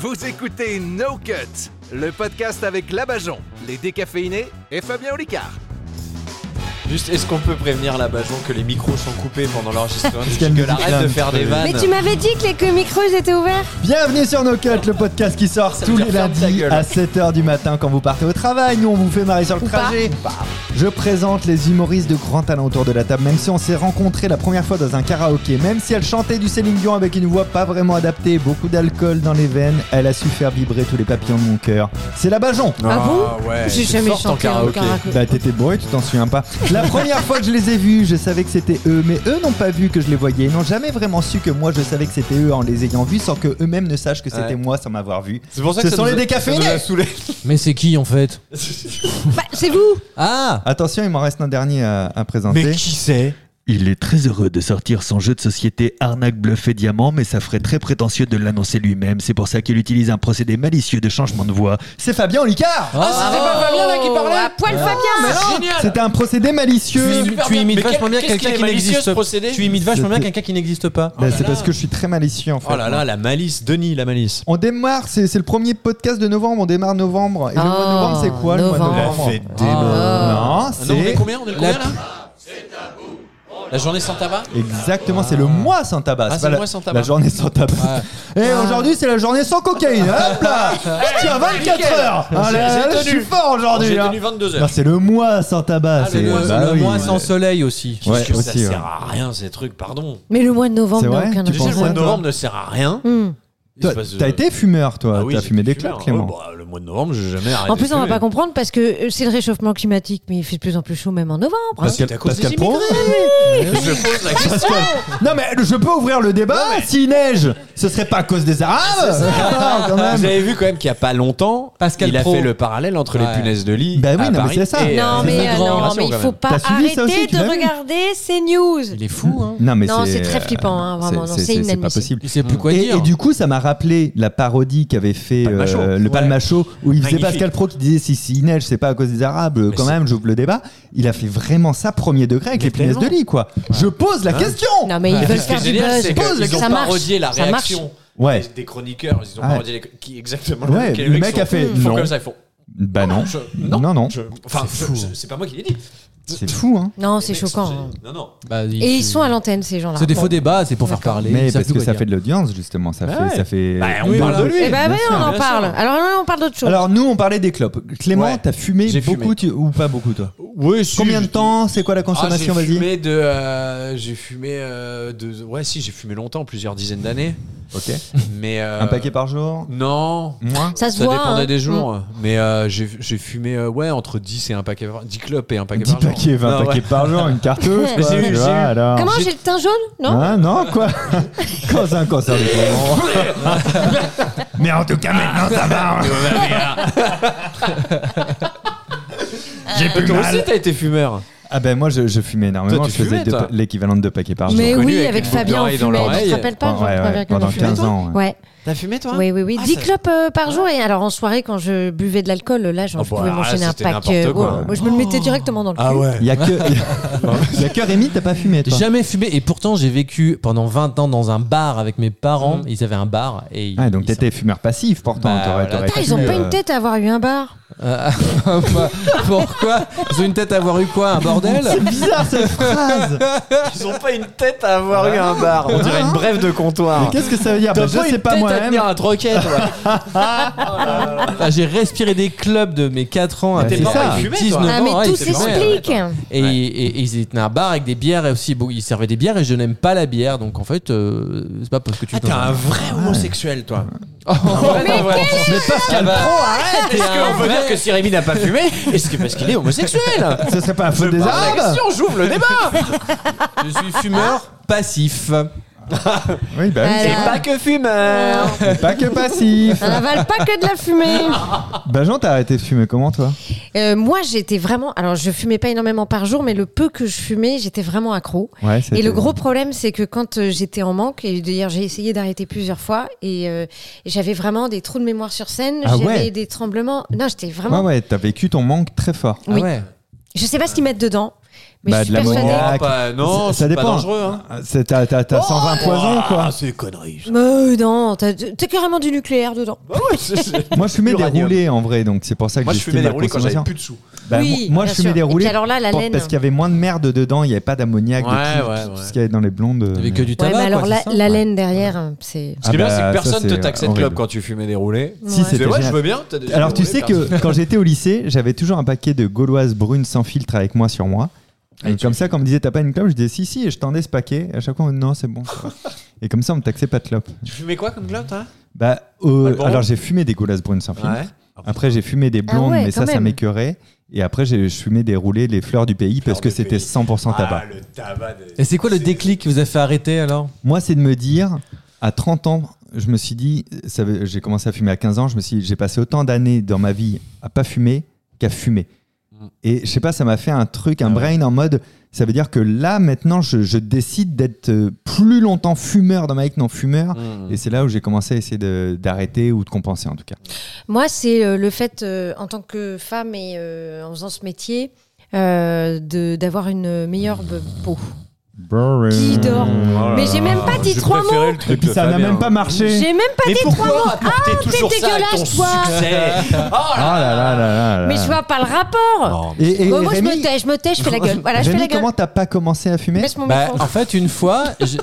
Vous écoutez No Cut, le podcast avec Labajon, les décaféinés et Fabien Olicard. Juste, est-ce qu'on peut prévenir Labajon que les micros sont coupés pendant l'enregistrement? qu'elle Arrête de faire des vannes. Mais tu m'avais dit que les micros étaient ouverts. Bienvenue sur No Cut, le podcast qui sort tous les lundis à 7h du matin quand vous partez au travail. Nous, on vous fait marrer sur le trajet. Je présente les humoristes de grand talent autour de la table, même si on s'est rencontrés la première fois dans un karaoké. Même si elle chantait du Céline Dion avec une voix pas vraiment adaptée, beaucoup d'alcool dans les veines, elle a su faire vibrer tous les papillons de mon cœur. C'est Labajon. Ah bon? Ouais, J'ai jamais chanté en karaoké. Bah t'étais bourré, tu t'en souviens pas. La première fois que je les ai vus, je savais que c'était eux, mais eux n'ont pas vu que je les voyais. Ils n'ont jamais vraiment su que moi je savais que c'était eux en les ayant vus, sans que eux-mêmes ne sachent que c'était moi sans m'avoir vu. C'est pour ça que ce sont les décaféinés. Mais c'est qui en fait? Bah, c'est vous. Ah! Attention, il m'en reste un dernier à présenter. Mais qui c'est? Il est très heureux de sortir son jeu de société Arnaque, Bluff et Diamant, mais ça ferait très prétentieux de l'annoncer lui-même. C'est pour ça qu'il utilise un procédé malicieux de changement de voix. C'est Fabien Olicard. Ah, c'était pas Fabien là qui parlait? À poil Fabien. Génial. C'était un procédé malicieux. Tu imites Mais vachement bien qu'est-ce quelqu'un qu'il est qui malicieux, n'existe ce pas. procédé? Tu imites vachement bien C'était- quelqu'un qui n'existe pas. Bah, c'est parce que je suis très malicieux en fait. Oh là là, la malice, Denis, la malice. On démarre, c'est le premier podcast de novembre, on démarre novembre. Et le mois de novembre, c'est quoi le mois de novembre. novembre? La fête des morts. Non, Ah non, on est c'est combien? On est combien là? La journée sans tabac? exactement, c'est le mois sans tabac. Ah, C'est c'est pas le la, mois sans tabac. la journée sans tabac. Et aujourd'hui, c'est la journée sans cocaïne. Hop là, je tiens 24 heures. Ah là, j'ai je suis tenu. fort aujourd'hui. J'ai hein. tenu 22 Non, heures. c'est le mois sans tabac. Ah, c'est le mois- bah le oui. mois sans soleil aussi. Ouais, Parce que ça aussi, sert ouais. à rien ces trucs, pardon. Mais le mois de novembre C'est n'a vrai, aucun tu Déjà, penses le mois de toi novembre ne sert à rien. Toi, t'as été fumeur, toi. Ah oui, T'as j'ai fumé des fumeur. clopes, Clément. Oh, bah, le mois de novembre, j'ai jamais arrêté. En plus, de on va fumer. pas comprendre parce que c'est le réchauffement climatique, mais il fait de plus en plus chaud même en novembre. C'est à cause Pascal des Pro. Je pose la question. Non mais je peux ouvrir le débat. S'il neige, ce serait pas à cause des Arabes. Ah, quand même. Vous avez vu quand même qu'il y a pas longtemps, Pascal il a Pro. fait le parallèle entre les Ouais. punaises de lit. Bah oui, à non, mais Paris c'est ça. et, Non, c'est mais, une non, migration, mais il quand faut même. pas T'as suivi ça aussi, arrêter tu de l'as vu regarder ces news. Il est fou, hein. Non mais Non, c'est très flippant, hein, vraiment. Non, c'est c'est pas inadmissible. possible. Il sait plus quoi Et dire. du coup, ça m'a rappelé la parodie qu'avait fait Palma Show. le Palma Show, où il faisait Magnifique. Pascal Pro qui disait si neige, c'est pas à cause des Arabes. Mais Quand c'est- même, j'ouvre le débat. Il a fait vraiment ça premier degré avec Mais les punaises de tellement. lit, quoi. Je pose la question. Non, mais ils veulent Ce qui est faire du génial, buzz. c'est qu'ils ont Ça marche. parodié la Ça marche. réaction Ouais. des chroniqueurs. Ils ont Ah. parodié qui exactement Ouais, les le mecs mec sont- a fait ils font non. comme ça, ils font. Bah non. Non. Enfin, c'est pas moi qui l'ai dit. C'est fou, hein. Non, c'est Les mecs choquant. sont hein. géniaux. Non. Bah, Et ils sont à l'antenne, ces gens-là. C'est des Bon. faux débats, c'est pour faire parler. Mais ils savent parce plus que quoi ça dire. fait de l'audience, justement. Ça fait. Bah, on Oui, parle de lui. Eh ben, bien oui, sûr. on en bien parle. sûr. Alors là, on parle d'autre chose. Alors, nous, on parlait des clopes. Clément, Ouais. t'as fumé J'ai beaucoup ou pas beaucoup, toi? Oui, si, Combien de temps? C'est quoi la Ah, consommation? j'ai Vas-y. fumé de. Ouais, si, j'ai fumé longtemps, plusieurs dizaines d'années. Ok. Mais. Un paquet par jour? Non. Moins? ça se Ça voit. dépendait hein. des jours. Mais j'ai fumé ouais, entre 10 et un paquet 10 clopes et un paquet 10 par jour. paquets, 20 Non, ouais. paquets par jour, une cartouche. Mais quoi, j'ai eu- tu j'ai vois, eu- alors. Comment j'ai le teint jaune? Non. Hein, non, quoi? Quand c'est un cancer du poumon. Mais en tout cas, maintenant, ça va. J'ai plus Toi aussi, mal. t'as été fumeur. Ah ben moi, je fumais énormément. Toi, tu je faisais fumais, toi l'équivalent de 2 paquets par jour. Mais connu oui, avec avec une boucle Fabien, on d'oreille dans fumait. Tu l'oreille. te rappelles pas, Ouais, Jean, ouais, avec pendant on fumait 15 ans. Ouais. Ouais. T'as fumé, toi? Oui. Ah, 10 ça- clopes par jour. Et alors, en soirée, quand je buvais de l'alcool, là, genre, Oh, je bah, pouvais alors là, m'enchaîner un c'était pack. n'importe quoi. Moi, je me le mettais directement dans le cul. Ah ouais. Il y a que Rémi, t'as pas fumé, toi? Jamais fumé et pourtant j'ai vécu pendant 20 ans dans un bar avec mes parents. Ils avaient un bar et Ah, donc ils t'étais fumeur passif, pourtant. Bah, t'aurais voilà. Putain, ils ont pu, pas une tête à avoir eu un bar. Bah, pourquoi? Ils ont une tête à avoir eu quoi? Un bordel? C'est bizarre cette phrase. Ils ont pas une tête à avoir eu un bar. On dirait une brève de comptoir. Mais qu'est-ce que ça veut dire? Bah, T'as je pas sais une pas tête à moi-même. tenir un troquet, toi. Ah, j'ai respiré des clubs de mes 4 ans à Bah, c'est tes ça. parents, Ils fumaient, 19 toi. Ah, ans. mais ouais, tout ils fumaient. s'explique. Et ils étaient un bar avec des bières et aussi ils servaient des bières et je n'aime pas la bière donc en fait c'est pas parce que tu Ah, t'es un vrai homosexuel, toi. Oh, Mais mais Pascal Pro, arrête! Est-ce qu'on peut dire que si Rémi n'a pas fumé, est-ce que parce qu'il est homosexuel? Ce serait pas la faute des La Arabes? question, j'ouvre le débat. Je suis fumeur passif. Oui, bah oui. Alors. Et pas que fumeur. Pas que passif. On n'avale pas que de la fumée. Jean, t'as arrêté de fumer comment, toi? Moi, j'étais vraiment. Alors, je fumais pas énormément par jour, mais le peu que je fumais, j'étais vraiment accro. Ouais, Et le gros problème, c'est que quand j'étais en manque, et d'ailleurs, j'ai essayé d'arrêter plusieurs fois, et j'avais vraiment des trous de mémoire sur scène, Ah j'avais ouais. des tremblements. Non, j'étais vraiment. Ouais, t'as vécu ton manque très fort. Oui. Ah ouais. Je sais pas ce qu'ils mettent dedans. Mais je suis persuadée. Non, ça c'est pas dépend. dangereux. Hein. T'as 120 poisons, quoi. C'est conneries. Non, t'as carrément du nucléaire dedans. Bah ouais, Moi, je fumais des Uranium. roulés en vrai, donc c'est pour ça que Moi, je j'estime fumais des la roulés quand j'avais consommation. plus de sous. Bah, Oui, moi, bien je fumais sûr. des Et roulés puis alors là, la laine. parce qu'il y avait moins de merde dedans, il n'y avait pas d'ammoniac, Ouais, tout ce qu'il y avait dans les blondes. Il y avait que du Ouais, tabac. mais alors quoi, la, c'est ça la laine derrière, c'est. Ce qui est bien, c'est que ça, personne c'est te taxait de horrible. club quand tu fumais des roulés. Si, Ouais. c'était Ouais, je génial. veux bien. t'as des Alors tu roulés, sais personne. que quand j'étais au lycée, j'avais toujours un paquet de gauloises brunes sans filtre avec moi sur moi. Et comme ça, quand on me disait t'as pas une clope, je disais si, et je tendais ce paquet. Et à chaque fois, on me disait non, c'est bon. ça va. Et comme ça, on me taxait pas de clope. Tu fumais quoi comme clope, toi Bah, Marlboro alors j'ai fumé des gauloises brunes sans filtre. Ouais. Après, j'ai fumé des blondes, ouais, mais quand ça même. m'écœurait. Et après, je fumais des roulés, les fleurs du pays, parce que du c'était pays. 100% tabac. le tabac. Et c'est quoi le déclic qui vous a fait arrêter alors? Moi, c'est de me dire, à 30 ans, je me suis dit, j'ai commencé à fumer à 15 ans, je me suis dit, j'ai passé autant d'années dans ma vie à pas fumer qu'à fumer. Et je sais pas, ça m'a fait un truc, un brain en mode, ça veut dire que là, maintenant, je décide d'être plus longtemps fumeur dans ma vie que non fumeur. Et c'est là où j'ai commencé à essayer d'arrêter ou de compenser, en tout cas. Moi, c'est le fait, en tant que femme et en faisant ce métier, d'avoir une meilleure peau. Qui dort. Mais j'ai même pas dit 3 mots. Et puis ça n'a même pas marché. J'ai même pas Mais dit 3 pourquoi mots. rapporter toujours t'es ça avec ton dégueulasse, toi. succès Oh là là là là. Mais je vois pas le rapport. Et Bon, moi, je Rémi, me tais, je fais la gueule. Voilà, je fais Rémi, la gueule. comment t'as pas commencé à fumer? Baisse mon Bah, micro. en fait, une fois,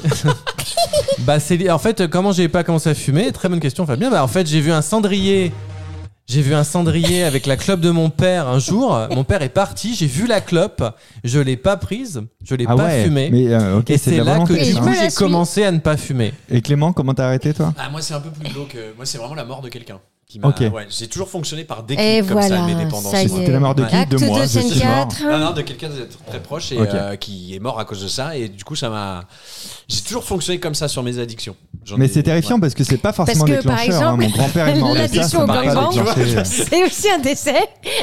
bah, en fait, comment j'ai pas commencé à fumer? Très bonne question, Fabien. Bah, en fait, j'ai vu un cendrier. J'ai vu un cendrier avec la clope de mon père un jour. Mon père est parti, j'ai vu la clope, je l'ai pas prise, je l'ai Ah pas ouais, fumée. mais ok, Et c'est de c'est la là que volonté. Et du je coup, me la j'ai suis. commencé à ne pas fumer. Et Clément, comment t'as arrêté toi? Ah, moi, c'est un peu plus glauque. Moi, c'est vraiment la mort de quelqu'un. Ok. Ouais, j'ai toujours fonctionné par déclic Et comme ça, voilà, mes dépendances. ça y est. C'était la mort de qui? Acte De moi, de je scène suis mort. 4. Non, de quelqu'un de très proche et Ok. qui est mort à cause de ça. Et du coup, ça m'a. J'ai toujours fonctionné comme ça sur mes addictions. Mais c'est terrifiant parce que c'est pas forcément Parce que, par déclencheur. hein. exemple, Mon grand-père est mort de ça, l'addiction ça au m'a pas gangbang, déclenché. C'est aussi un décès.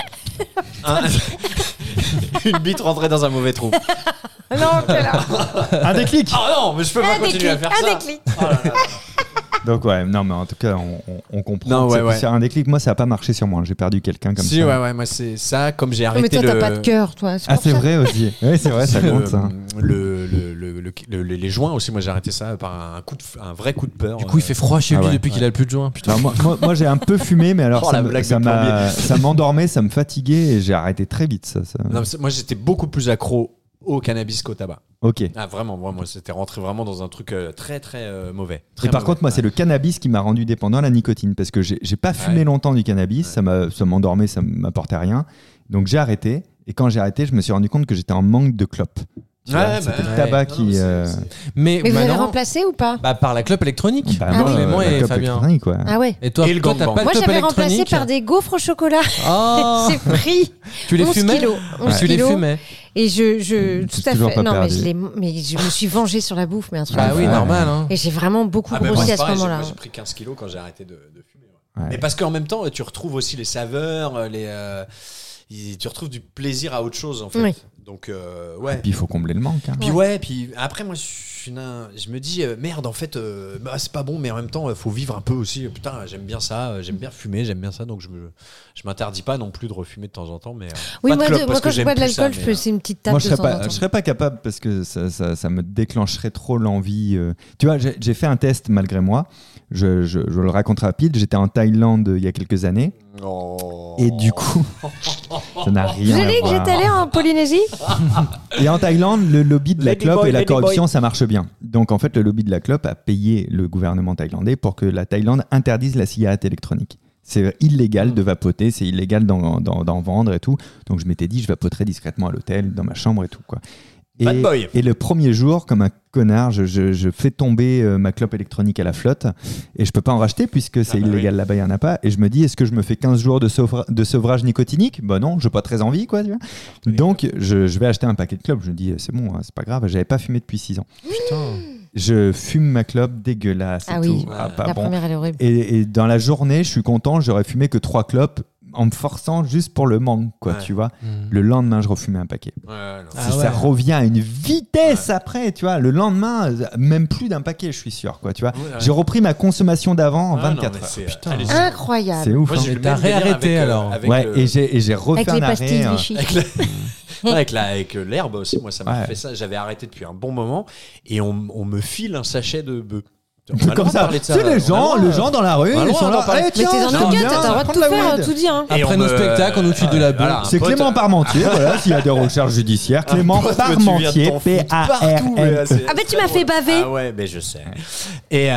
Une bite rentrée dans un mauvais trou. Non, quelle heure. Un déclic. Oh non, mais je peux pas Un continuer à déclic, faire ça. un déclic. Oh là là. Donc ouais, non mais en tout cas, on comprend. Non, que ouais, c'est ouais. C'est un déclic. Moi, ça a pas marché sur moi. J'ai perdu quelqu'un comme Si, ça. ouais, moi c'est ça. Comme j'ai Mais arrêté toi, le. t'as pas de cœur, toi. Ah, pour c'est ça. vrai aussi. Oui, c'est vrai, ça compte ça. Les joints aussi, moi j'ai arrêté ça par un vrai coup de peur. Du coup, il fait froid chez Ah lui ouais. depuis qu'il a plus de joint. Putain. Alors, moi, j'ai un peu fumé, mais alors Oh, la blague de plombier. ça m'endormait, ça me fatiguait et j'ai arrêté très vite. Ça. Non, mais moi j'étais beaucoup plus accro au cannabis qu'au tabac. Ok. Ah vraiment, moi c'était rentré vraiment dans un truc très très mauvais. Et Très par mauvais. contre, moi, c'est le cannabis qui m'a rendu dépendant à la nicotine parce que j'ai pas fumé Ouais. longtemps du cannabis, ça m'endormait, ça m'apportait rien. Donc j'ai arrêté. Et quand j'ai arrêté, je me suis rendu compte que j'étais en manque de clopes. Tu vois, Ouais, c'était bah, le tabac ouais. qui. Non, c'est- Mais Mais vous avez maintenant, remplacé ou pas? bah, par la clope électronique. Bah, Ah moi, oui. Clément la et clope Fabien. électronique, ouais. Ah ouais. Et toi, Et le toi, t'as gangbang. pas de Moi, clope j'avais remplacé électronique par des gaufres au chocolat. Oh C'est pris. Tu les 11 fumais kilos. 11 Tu les kilos. fumais Et je tout à toujours fait. pas Non, mais perdu. mais je me suis vengée sur la bouffe, mais un truc. Bah de oui, fou. normal. Hein. Et j'ai vraiment beaucoup Ah, ben, moi, grossi c'est à ce pareil, moment-là. moi, j'ai pris 15 kilos quand j'ai arrêté de fumer. Ouais. Ouais. Mais parce qu'en même temps, tu retrouves aussi les saveurs, tu retrouves du plaisir à autre chose en fait. Oui. Donc ouais. Puis il faut combler le manque. hein. Puis ouais, puis après moi je me dis merde en fait bah, c'est pas bon mais en même temps faut vivre un peu aussi. Putain, j'aime bien ça, j'aime bien fumer, j'aime bien ça donc je m'interdis pas non plus de refumer de temps en temps mais Oui, pas de moi, clope, moi, parce quand que je bois de j'aime plus ça, l'alcool, je mais, fais une petite tape Moi, de je temps serais en pas, temps. je serais pas capable parce que ça me déclencherait trop l'envie. Tu vois, j'ai fait un test malgré moi. Je le raconte rapide. J'étais en Thaïlande il y a quelques années Oh. et du coup, ça n'a Vous rien avez dit à que voir. j'étais allée en Polynésie? Et en Thaïlande, le lobby de la Lady clope boy, et la lady corruption, ça marche bien. Donc en fait, le lobby de la clope a payé le gouvernement thaïlandais pour que la Thaïlande interdise la cigarette électronique. C'est illégal de vapoter, c'est illégal d'en vendre et tout. Donc je m'étais dit, je vapoterais discrètement à l'hôtel, dans ma chambre et tout, quoi. Bad boy. Et le premier jour, comme un connard, je fais tomber ma clope électronique à la flotte et je peux pas en racheter puisque c'est bah illégal oui. là-bas, il n'y en a pas. Et je me dis, est-ce que je me fais 15 jours de sevrage nicotinique? Bah non, je n'ai pas très envie, quoi. Tu vois. Donc je vais acheter un paquet de clopes. Je me dis, c'est bon, hein, c'est pas grave, j'avais pas fumé depuis 6 ans. Putain. Je fume ma clope, dégueulasse et Ah tout. oui, Pas la bon. première, elle est horrible. Et dans la journée, je suis content, j'aurais fumé que 3 clopes en me forçant juste pour le manque, quoi, Ouais. tu vois. Mm. Le lendemain, je refumais un paquet. Ouais, non. Ah Ça ouais. revient à une vitesse après, tu vois. Le lendemain, même plus d'un paquet, je suis sûr, quoi, tu vois. Ouais, ouais. J'ai repris ma consommation d'avant en Ah, non, 24 mais heures. c'est Putain. hallucinant. Incroyable. C'est ouf. Moi, hein. j'ai eu le T'as même délire réarrêté, avec, alors. avec Ouais, le- et j'ai refait Avec les un pastilles arrêt. Vichy. avec le- Avec l'herbe aussi, moi ça m'a Ouais. fait ça. J'avais arrêté depuis un bon moment et on me file un sachet de bœuf. Comme ça. C'est les gens dans la rue, On a le ils droit sont d'en là. parler. Eh, Mais tiens, t'es dans j'aime le bien gut, t'as le droit de prendre tout la faire, weed. tout dire. Hein. Après nos spectacles, on nous file de la bœuf. C'est Clément Parmentier, voilà, s'il y a des recherches judiciaires. Clément Parmentier, partout. P-A-R-M. Ah, bah tu m'as fait baver. Ah ouais, mais je sais. Et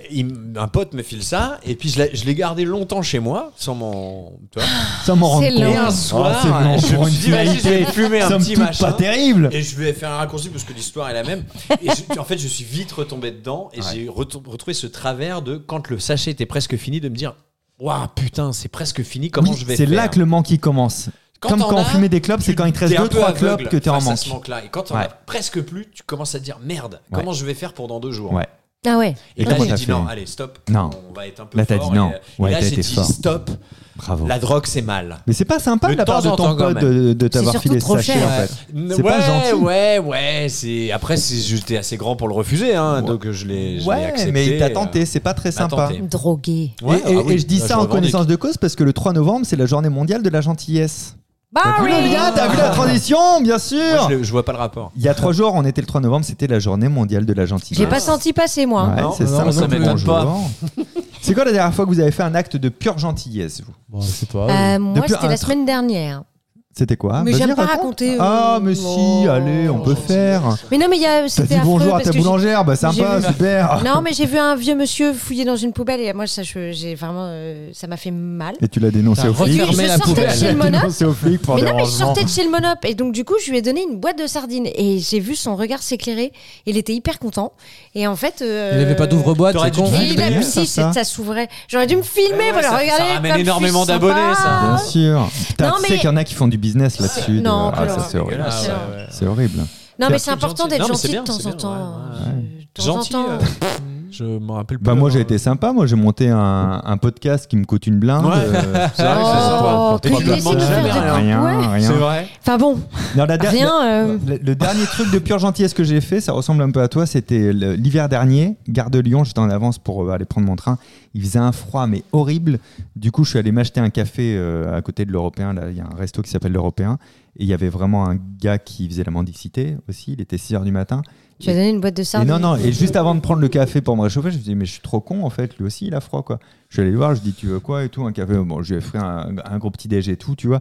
un pote me file ça, et puis je l'ai gardé longtemps chez moi, sans m'en. Tu vois. Ça m'en rend C'est compte. long. Et un soir, c'est long je pour me une suis dit, vas-y, je vais fumer un Somme petit toute machin. pas terrible. Et je vais faire un raccourci parce que l'histoire est la même. Et en fait, je suis vite retombé dedans et j'ai retrouvé ce travers de quand le sachet était presque fini, de me dire waouh, putain, c'est presque fini, comment Oui, je vais c'est faire. là que le manque il commence. Comme t'en quand on as, fumait des clopes, c'est quand il te reste t'es un peu 2-3 aveugle clopes que t'es en face à manque. ce manque-là. Et quand t'en Ouais. as presque plus, tu commences à te dire merde, Ouais. comment je vais faire pendant 2 jours. Ouais. Ah ouais. Et là, comment j'ai t'as dit fait non, allez, stop. Non. On va être un peu Là, t'as fort. dit non. Et Ouais, là, t'as j'ai été dit fort. stop. Bravo. La drogue, c'est mal. Mais c'est pas sympa Mais de la de part de temps en ton temps, quand pote même. de t'avoir C'est filé ce surtout trop sachet cher. en fait. C'est ouais, pas gentil. Ouais. Après, j'étais assez grand pour le refuser, hein, donc je l'ai Ouais, accepté. mais il t'a tenté, c'est pas très m'a sympa. tenté. Drogué. Ouais, Et oui, je dis là, ça en revendique. connaissance de cause parce que le 3 novembre, c'est la journée mondiale de la gentillesse. T'as vu le Barry. lien, t'as vu la transition, bien Moi, sûr. je vois pas le rapport. Il y a 3 jours, on était le 3 novembre, c'était la journée mondiale de la gentillesse. J'ai pas senti passer, moi. Ouais, Non, c'est non, ça, ça m'étonne bonjour. pas. C'est quoi la dernière fois que vous avez fait un acte de pure gentillesse, vous Bon, c'est pas. Moi, Depuis c'était un la tr- semaine dernière. C'était quoi Mais Vas-y, j'aime pas raconte. raconter, Ah, mais si, oh, allez, on peut gentil. faire. Mais non, mais T'as c'était dit affreux bonjour à parce ta que j'ai- boulangère, bah sympa, j'ai vu- super. Non, mais j'ai vu un vieux monsieur fouiller dans une poubelle et moi, j'ai vraiment, ça m'a fait mal. Et tu l'as dénoncé T'as au flic. refermé je la sortais de poubelle. chez le monop. Dénoncé au flic pour Mais non, mais je dérangement. sortais de chez le monop et donc du coup, je lui ai donné une boîte de sardines et j'ai vu son regard s'éclairer. Il était hyper content et en fait. Il avait pas d'ouvre-boîte, T'aurais c'est dû con. te Et il a filmer, si, ça. ça s'ouvrait. J'aurais dû me filmer, Ouais, voilà, ça regardez. ramène comme je énormément suis d'abonnés, ça. Bien sympa. sûr. Putain, Non, tu sais mais- qu'il y en a qui font du business là-dessus. Non, Ah, quelle ça horreur. c'est horrible. Ah, ouais. C'est horrible. Non, mais un c'est truc important gentil. d'être Non, mais c'est gentil bien, de temps c'est en bien, temps. ouais. De temps en Gentil. temps. Je m'en rappelle plus. Bah moi j'ai été sympa, moi j'ai monté un podcast qui me coûte une blinde. Ouais. C'est vrai que c'est sympa. Oh, Et puis tu dois laissez-nous demander faire jamais des rien. Ouais. rien. C'est vrai. Enfin bon, Non, rien. le dernier truc de pure gentillesse que j'ai fait, ça ressemble un peu à toi, c'était l'hiver dernier, gare de Lyon, j'étais en avance pour aller prendre mon train. Il faisait un froid mais horrible. Du coup, je suis allé m'acheter un café à côté de l'Européen. Là, il y a un resto qui s'appelle l'Européen. Et il y avait vraiment un gars qui faisait la mendicité aussi. Il était 6h du matin. Tu as donné une boîte de Et sardines. non, et juste avant de prendre le café pour me réchauffer, je me disais, mais je suis trop con en fait, lui aussi il a froid quoi. Je suis allé le voir, je dis, tu veux quoi et tout, un café. Bon, je lui ai fait un gros petit déj et tout, tu vois.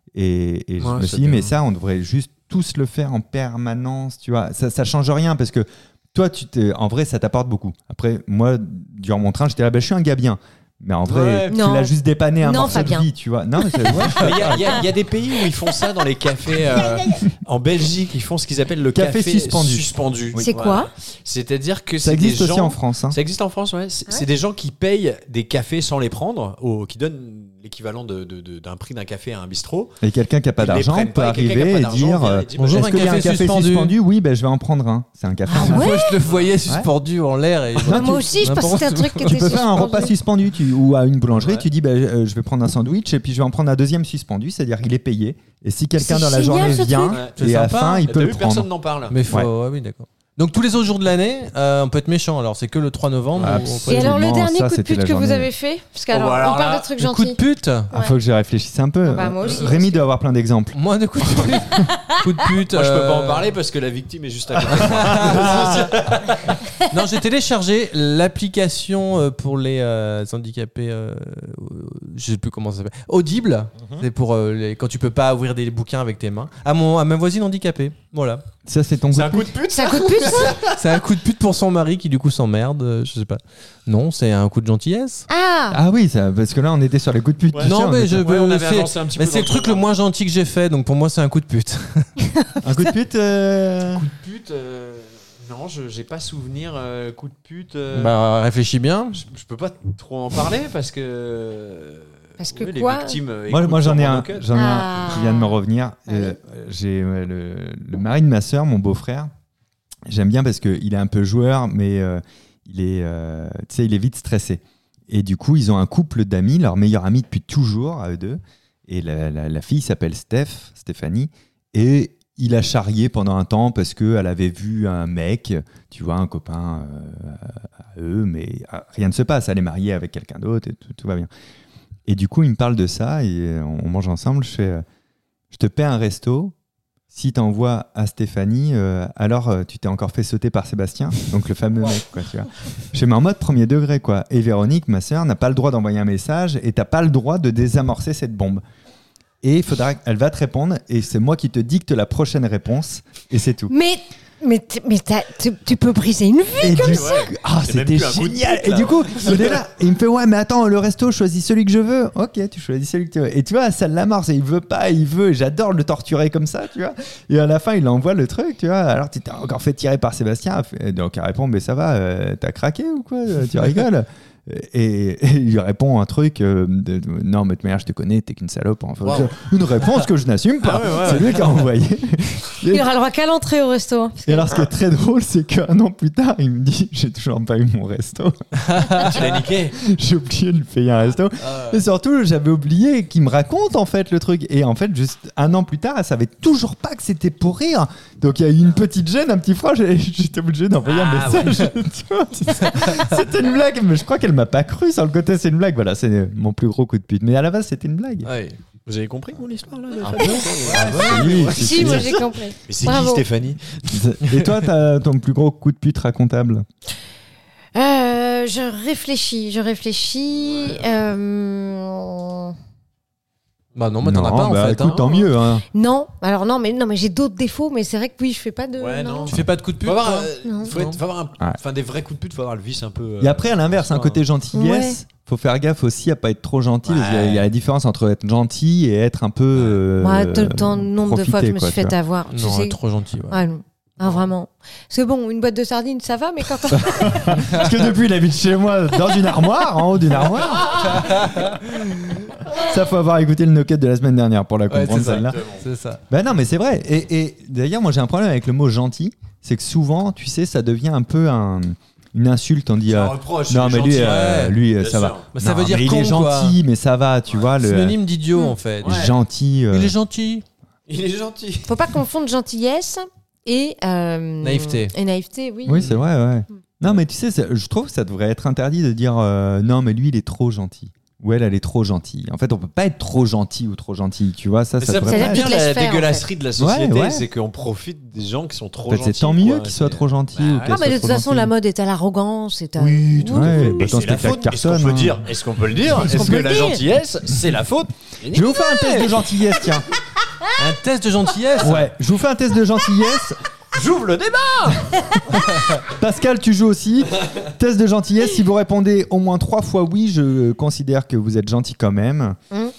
Et je Ouais, me c'est suis dit, bien. mais ça, on devrait juste tous le faire en permanence, tu vois. Ça change rien parce que toi, en vrai, ça t'apporte beaucoup. Après, moi, durant mon train, j'étais là, bah, je suis un gars bien. Mais en vrai, Ouais. tu Non. l'as juste dépanné un Non, morceau de Fabien. vie, tu vois. Non, mais c'est ouais, Il y a des pays où ils font ça dans les cafés. En Belgique, ils font ce qu'ils appellent le Café café suspendu. C'est quoi C'est-à-dire que ça c'est des existe aussi gens. en France. Hein. Ça existe en France, ouais. C'est des gens qui payent des cafés sans les prendre, qui donnent l'équivalent d'un prix d'un café à un bistrot. Et quelqu'un qui n'a pas Ils les d'argent prennent peut pas, et quelqu'un qui a arriver pas et d'argent dire vient et dit, bonjour, est-ce qu'il y a un café suspendu Oui, ben je vais en prendre un. C'est un café. Ah ouais Moi, je le voyais suspendu en l'air. Et Moi aussi, je pensais que c'était un truc qui Tu était peux faire un repas suspendu ou à une boulangerie, Ouais. tu dis je vais prendre un sandwich et puis je vais en prendre un deuxième suspendu, c'est-à-dire il est payé. Et si quelqu'un C'est dans la génial, journée ce vient truc. et C'est à la sympa. fin, il T'as peut le vu, personne prendre. n'en parle. Mais faut. Ouais. Ouais, oui, d'accord. Donc tous les autres jours de l'année, on peut être méchant. Alors c'est que le 3 novembre. où on peut Absolument. Et être- alors, le Non, dernier ça, coup de c'était pute la que vous journée. avez fait Parce qu'alors, Oh, bah, alors on parle là, de trucs Le coup de gentils. pute. Il faut que je réfléchisse un peu. Ah bah, moi aussi. Rémi doit avoir plein d'exemples. Moi, de coup de pute. Coup de pute. Moi, je peux pas en parler parce que la victime est juste à côté. Non, j'ai téléchargé l'application pour les handicapés. Je sais plus comment ça s'appelle. Audible. C'est pour quand tu peux pas ouvrir des bouquins avec tes mains. À ma voisine handicapée. Voilà. Ça, c'est ton C'est coup un de coup pute. de pute. C'est un coup de pute, ça C'est un coup de pute pour son mari qui du coup s'emmerde. Je sais pas. Non, c'est un coup de gentillesse. Ah Ah oui, ça, parce que là, on était sur les coups de pute. Ouais. Tu sais, Non, on mais était- je Ouais, on avait c'est- avancé un petit mais peu c'est dans le truc le programme. moins gentil que j'ai fait, donc pour moi c'est un coup de pute. Un coup de pute Pute, non, j'ai pas souvenir. Coup de pute. Bah réfléchis bien. Je peux pas trop en parler parce que. Parce que oui, quoi les victimes. Moi, écoutent j'en ai sur un, Monocle. j'en ai un Ah. qui vient de me revenir. Allez. J'ai le mari de ma sœur, mon beau-frère. J'aime bien parce qu'il est un peu joueur, mais il est, tu sais, il est vite stressé. Et du coup, ils ont un couple d'amis, leur meilleur ami depuis toujours, à eux deux. Et la fille s'appelle Stéphanie. Et il a charrié pendant un temps parce qu'elle avait vu un mec, tu vois, un copain à eux, mais rien ne se passe. Elle est mariée avec quelqu'un d'autre et tout va bien. Et du coup, il me parle de ça et on mange ensemble. Je te paie un resto si t'envoies à Stéphanie, alors tu t'es encore fait sauter par Sébastien, donc le fameux mec, quoi, tu vois. Je mets en mode premier degré, quoi. Et Véronique, ma sœur, n'a pas le droit d'envoyer un message et t'as pas le droit de désamorcer cette bombe. Et elle va te répondre et c'est moi qui te dicte la prochaine réponse et c'est tout. Mais tu peux briser une vie comme ça. Ah, c'était génial. Et du coup, il est là. Et il me fait ouais, mais attends, le resto, je choisis celui que je veux. Ok, tu choisis celui que tu veux. Et tu vois, ça l'amorce. Et il veut pas, il veut. Et j'adore le torturer comme ça, tu vois. Et à la fin, il envoie le truc, tu vois. Alors, tu t'es encore fait tirer par Sébastien. Donc, il répond mais ça va, t'as craqué ou quoi? Tu rigoles? Et il lui répond un truc non mais de manière je te connais, t'es qu'une salope, enfin, une réponse que je n'assume pas. C'est lui qui a envoyé. Il aura le droit qu'à l'entrée au resto, hein, et alors ce qui est très drôle, c'est qu'un an plus tard il me dit j'ai toujours pas eu mon resto. Tu l'as niqué. J'ai oublié de lui payer un resto. Et surtout j'avais oublié qu'il me raconte en fait le truc. Et en fait juste un an plus tard elle savait toujours pas que c'était pour rire. Donc il y a eu une petite gêne, un petit froid. J'étais obligé d'envoyer un message. Tu vois, c'était une blague, mais je crois qu'elle m'a pas cru sur le côté, c'est une blague. Voilà, c'est mon plus gros coup de pute. Mais à la base, c'était une blague. Ouais. Vous avez compris mon histoire là? Si, moi j'ai compris. Mais c'est Bravo. qui Stéphanie? Et toi, t'as ton plus gros coup de pute racontable? Je réfléchis. Bah non, mais t'en as pas en fait. Écoute, tant mieux. Hein. Non, mais j'ai d'autres défauts, mais c'est vrai que oui, je fais pas de. Ouais, non. Tu fais pas de coup de pute? Faut avoir, Non. faut avoir des vrais coups de pute, faut avoir le vice un peu. Et après, à l'inverse, un côté gentillesse. Faut faire gaffe aussi à pas être trop gentil. Parce qu'il y a la différence entre être gentil et être un peu. Moi, tout le temps, nombre de fois que je me suis fait avoir. Tu Non, sais. trop gentil. Ouais. Ah, non. Ah, vraiment. Parce que bon, une boîte de sardines, ça va, mais quand on... Parce que depuis, il habite chez moi dans une armoire, en haut d'une armoire. Ça, faut avoir écouté le no-cut de la semaine dernière pour la comprendre, celle-là. C'est ça. Ben non, mais c'est vrai. Et d'ailleurs, moi, j'ai un problème avec le mot gentil. C'est que souvent, tu sais, ça devient un peu une insulte. On dit un reproche. non, mais lui, bien ça sûr. va. Mais ça Non, veut dire mais il con, est gentil, mais ça va, tu vois. Synonyme d'idiot en fait. Gentil. Il est gentil. Il est gentil. Faut pas confondre gentillesse et... Naïveté. Et naïveté, oui. Oui, c'est vrai, ouais. Non, mais tu sais, je trouve que ça devrait être interdit de dire non, mais lui, il est trop gentil. Ou elle est trop gentille. En fait, on peut pas être trop gentil ou trop gentil, tu vois. Ça Ça devrait prouve pas bien te laisse la faire, dégueulasserie de la société, Ouais. c'est qu'on profite des gens qui sont trop En fait, gentils. c'est tant mieux quoi. qu'il soit trop gentil. ou qu'elle Non, mais soit de trop toute façon, gentille. la mode est à l'arrogance. Est à... Oui, tout à fait. Et Bah, ton c'est la spectacle faute. Est-ce cartonne, qu'on peut hein. dire? Est-ce qu'on peut le dire? Est-ce qu'on Est-ce peut que le la dire gentillesse, c'est la faute? Je vais vous faire un test de gentillesse, tiens. Un test de gentillesse. Ouais, je vous fais un test de gentillesse. J'ouvre le débat. Pascal, tu joues aussi. Test de gentillesse. Si vous répondez au moins 3 fois oui, je considère que vous êtes gentil quand même.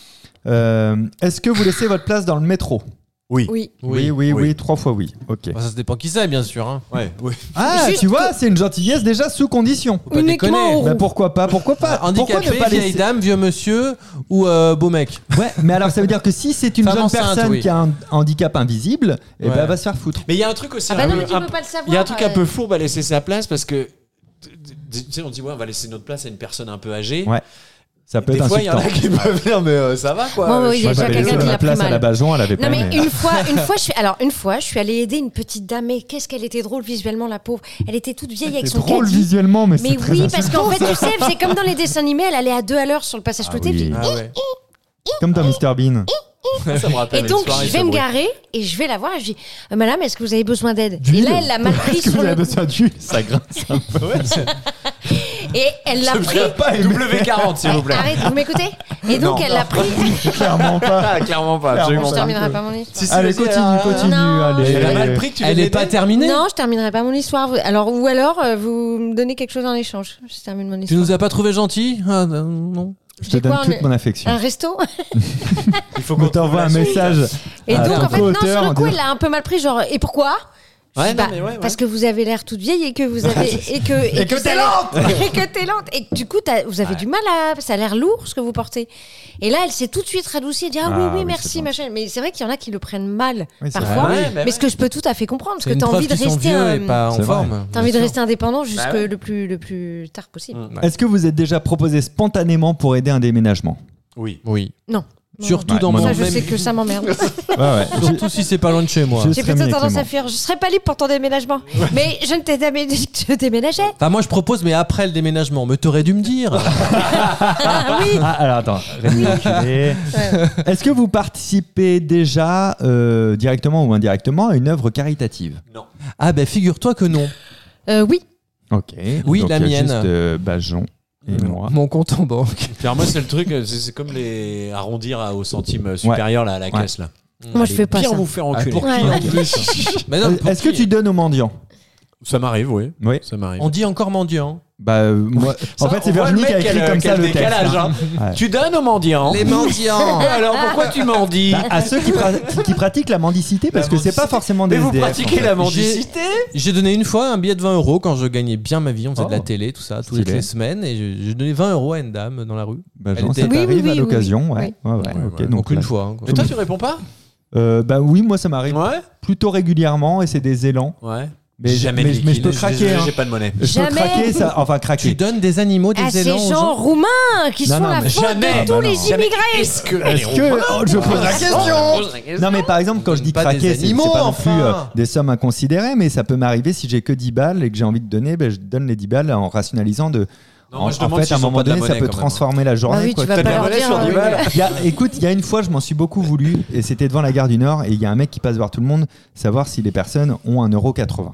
Est-ce que vous laissez votre place dans le métro? Oui. Oui, 3 fois oui. Ok. Bah, ça dépend qui c'est, bien sûr. Hein. Ouais, oui. Ah, Juste tu vois, c'est une gentillesse déjà sous condition. Faut pas Uniquement déconner. au Bah, roux. pourquoi pas? Pourquoi pas? Pourquoi Handicapé, ne pas vieille laisser... dame, vieux monsieur ou beau mec. Ouais, mais alors ça veut dire que si c'est une Femme jeune enceinte, personne oui. qui a un handicap invisible, et ben Ouais. elle va se faire foutre. Mais il y a un truc aussi. Ah bah un non, peu- mais tu un- peux pas le savoir. Il y a un truc un peu fourbe à laisser sa place parce que tu sais, on dit ouais, on va laisser notre place à une personne un peu âgée. Ouais. Ça peut Des être fois, il y en insultant. a qui peuvent dire mais ça va quoi. Moi, oui, il y a Moi, déjà j'avais quelqu'un laissé qui ma l'a pris place à la mal. Bajon, elle avait pas Non mais aimé. une fois, je suis allée aider une petite dame. Mais qu'est-ce qu'elle était drôle visuellement, la pauvre. Elle était toute vieille avec C'est son drôle caddie. visuellement, mais Mais c'est très oui, parce qu'en insultant, fait, tu sais, c'est comme dans les dessins animés, elle allait à 2 à l'heure sur le passage Ah côté. oui. Puis... Ah ouais. comme dans Mr Bean. Ça me rappelle Et une donc, soirée, je vais ce me bruit. garer et je vais la voir et je dis Madame, est-ce que vous avez besoin d'aide? Et D'huile. là, elle l'a mal pris Est-ce que sur vous avez le. besoin d'huile? Ça grince un peu. Et elle l'a Je pris. viens pas W40 s'il vous plaît. Arrête, vous m'écoutez? Et donc, Non. elle l'a pris. Clairement pas. Ah, clairement pas, Clairement absolument Je pas. pas. terminerai pas mon histoire. Si, si, Allez, vas-y, continue. Non, Allez. Elle a mal pris que tu Elle l'aies est pas aidée. terminée. Non, je terminerai pas mon histoire. Alors, ou alors, vous me donnez quelque chose en échange. Je termine mon Tu histoire. nous as pas trouvé gentil? Ah, non. Je te donne toute mon affection. Un resto. Il faut On t'envoie un message. Et à donc, ton en fait, non, sur co-auteur le en coup, disant- elle l'a un peu mal pris, genre, et pourquoi? Je Ouais, dis, non, bah, mais ouais. parce que vous avez l'air toute vieille et que vous avez. Et que t'es lente. Et que t'es lente. Et que, du coup, vous avez du mal à. Ça a l'air lourd ce que vous portez. Et là, elle s'est tout de suite radoucie et dit Ah, oui, oui, merci, c'est bon. machin. Mais c'est vrai qu'il y en a qui le prennent mal Oui, c'est parfois. vrai. Ouais, Mais ce que je peux tout à fait comprendre, parce C'est que une t'as preuve envie de qu'ils sont rester. vieux et pas en C'est vrai. forme. T'as envie de Bien rester indépendant Bah jusque ouais. le plus tard possible. sûr. Est-ce que vous êtes déjà proposé spontanément pour aider un déménagement? Oui. Oui. Non. Surtout Ouais, dans moi mon Ça, je même- sais que ça m'emmerde. Ouais. Surtout si c'est pas loin de chez moi. Je- J'ai serais plutôt mieux, tendance Clément. à fuir. Je serais pas libre pour ton déménagement. Mais je ne t'ai jamais dit que je déménageais. Enfin, moi je propose, mais après le déménagement, mais t'aurais dû me dire. Ah oui. Ah, alors attends, Rémi enculé. Est-ce que vous participez déjà directement ou indirectement à une œuvre caritative? Ah ben figure-toi que non. Oui. Ok. Oui, Donc, la il y a mienne. Juste Bajon et moi. Mon compte en banque. Alors moi, c'est le truc, c'est comme les arrondir au centime supérieur là, à la Ouais. caisse là. Moi, je fais pas Bien ça. vous faire enculer. Pour qui Ouais. en plus Mais non, pour Est-ce que qui tu donnes aux mendiants? Ça m'arrive, oui. Oui. Ça m'arrive. On dit encore mendiant. Bah moi, en fait c'est on voit Virginie le qui a mec écrit comme ça le texte. décalage, hein. Ouais. Tu donnes aux mendiants. Les mendiants. Alors pourquoi tu mendis? Bah, à ceux qui pratiquent la mendicité parce que c'est pas forcément des Mais vous SDF, pratiquez en fait. la mendicité? J'ai donné une fois un billet de 20 € quand je gagnais bien ma vie. On faisait de la Oh. télé, tout ça, toutes Stylé. les semaines. Et j'ai donné 20 € à une dame dans la rue. Bah, Elle genre, était- ça Oui, oui, t'arrive oui, à oui. l'occasion, ouais. Oui. Ouais, ok. Donc là- une fois. Hein, quoi. Et toi tu réponds pas? Bah oui, moi ça m'arrive Ouais. plutôt régulièrement et c'est des élans. Ouais. Mais Jamais mais, de mais je peux liquide. craquer. Désolé, hein. j'ai pas de monnaie. Je peux Jamais. craquer, ça, enfin Tu craquer. donnes des animaux, des À ces élans aux gens gens. roumains qui Non, sont non, la mais faute jamais. de tous Bah les non. immigrés. Est-ce que Est-ce que oh, je pose la question? Non mais par exemple quand je dis Pas des craquer, c'est animaux, pas non enfin. plus des sommes inconsidérées, mais ça peut m'arriver si j'ai que 10 balles et que j'ai envie de donner, ben, je donne les 10 balles en rationalisant de. Non, moi, je en demande fait, s'ils à un ont moment pas de la donné, ça monnaie, peut quand même. transformer la journée. Bah oui, quoi. tu vas T'as de pas la leur monnaie dire. sur 10 balles? Écoute, il y a une fois, je m'en suis beaucoup voulu et c'était devant la gare du Nord et il y a un mec qui passe voir tout le monde, savoir si les personnes ont 1,80 €.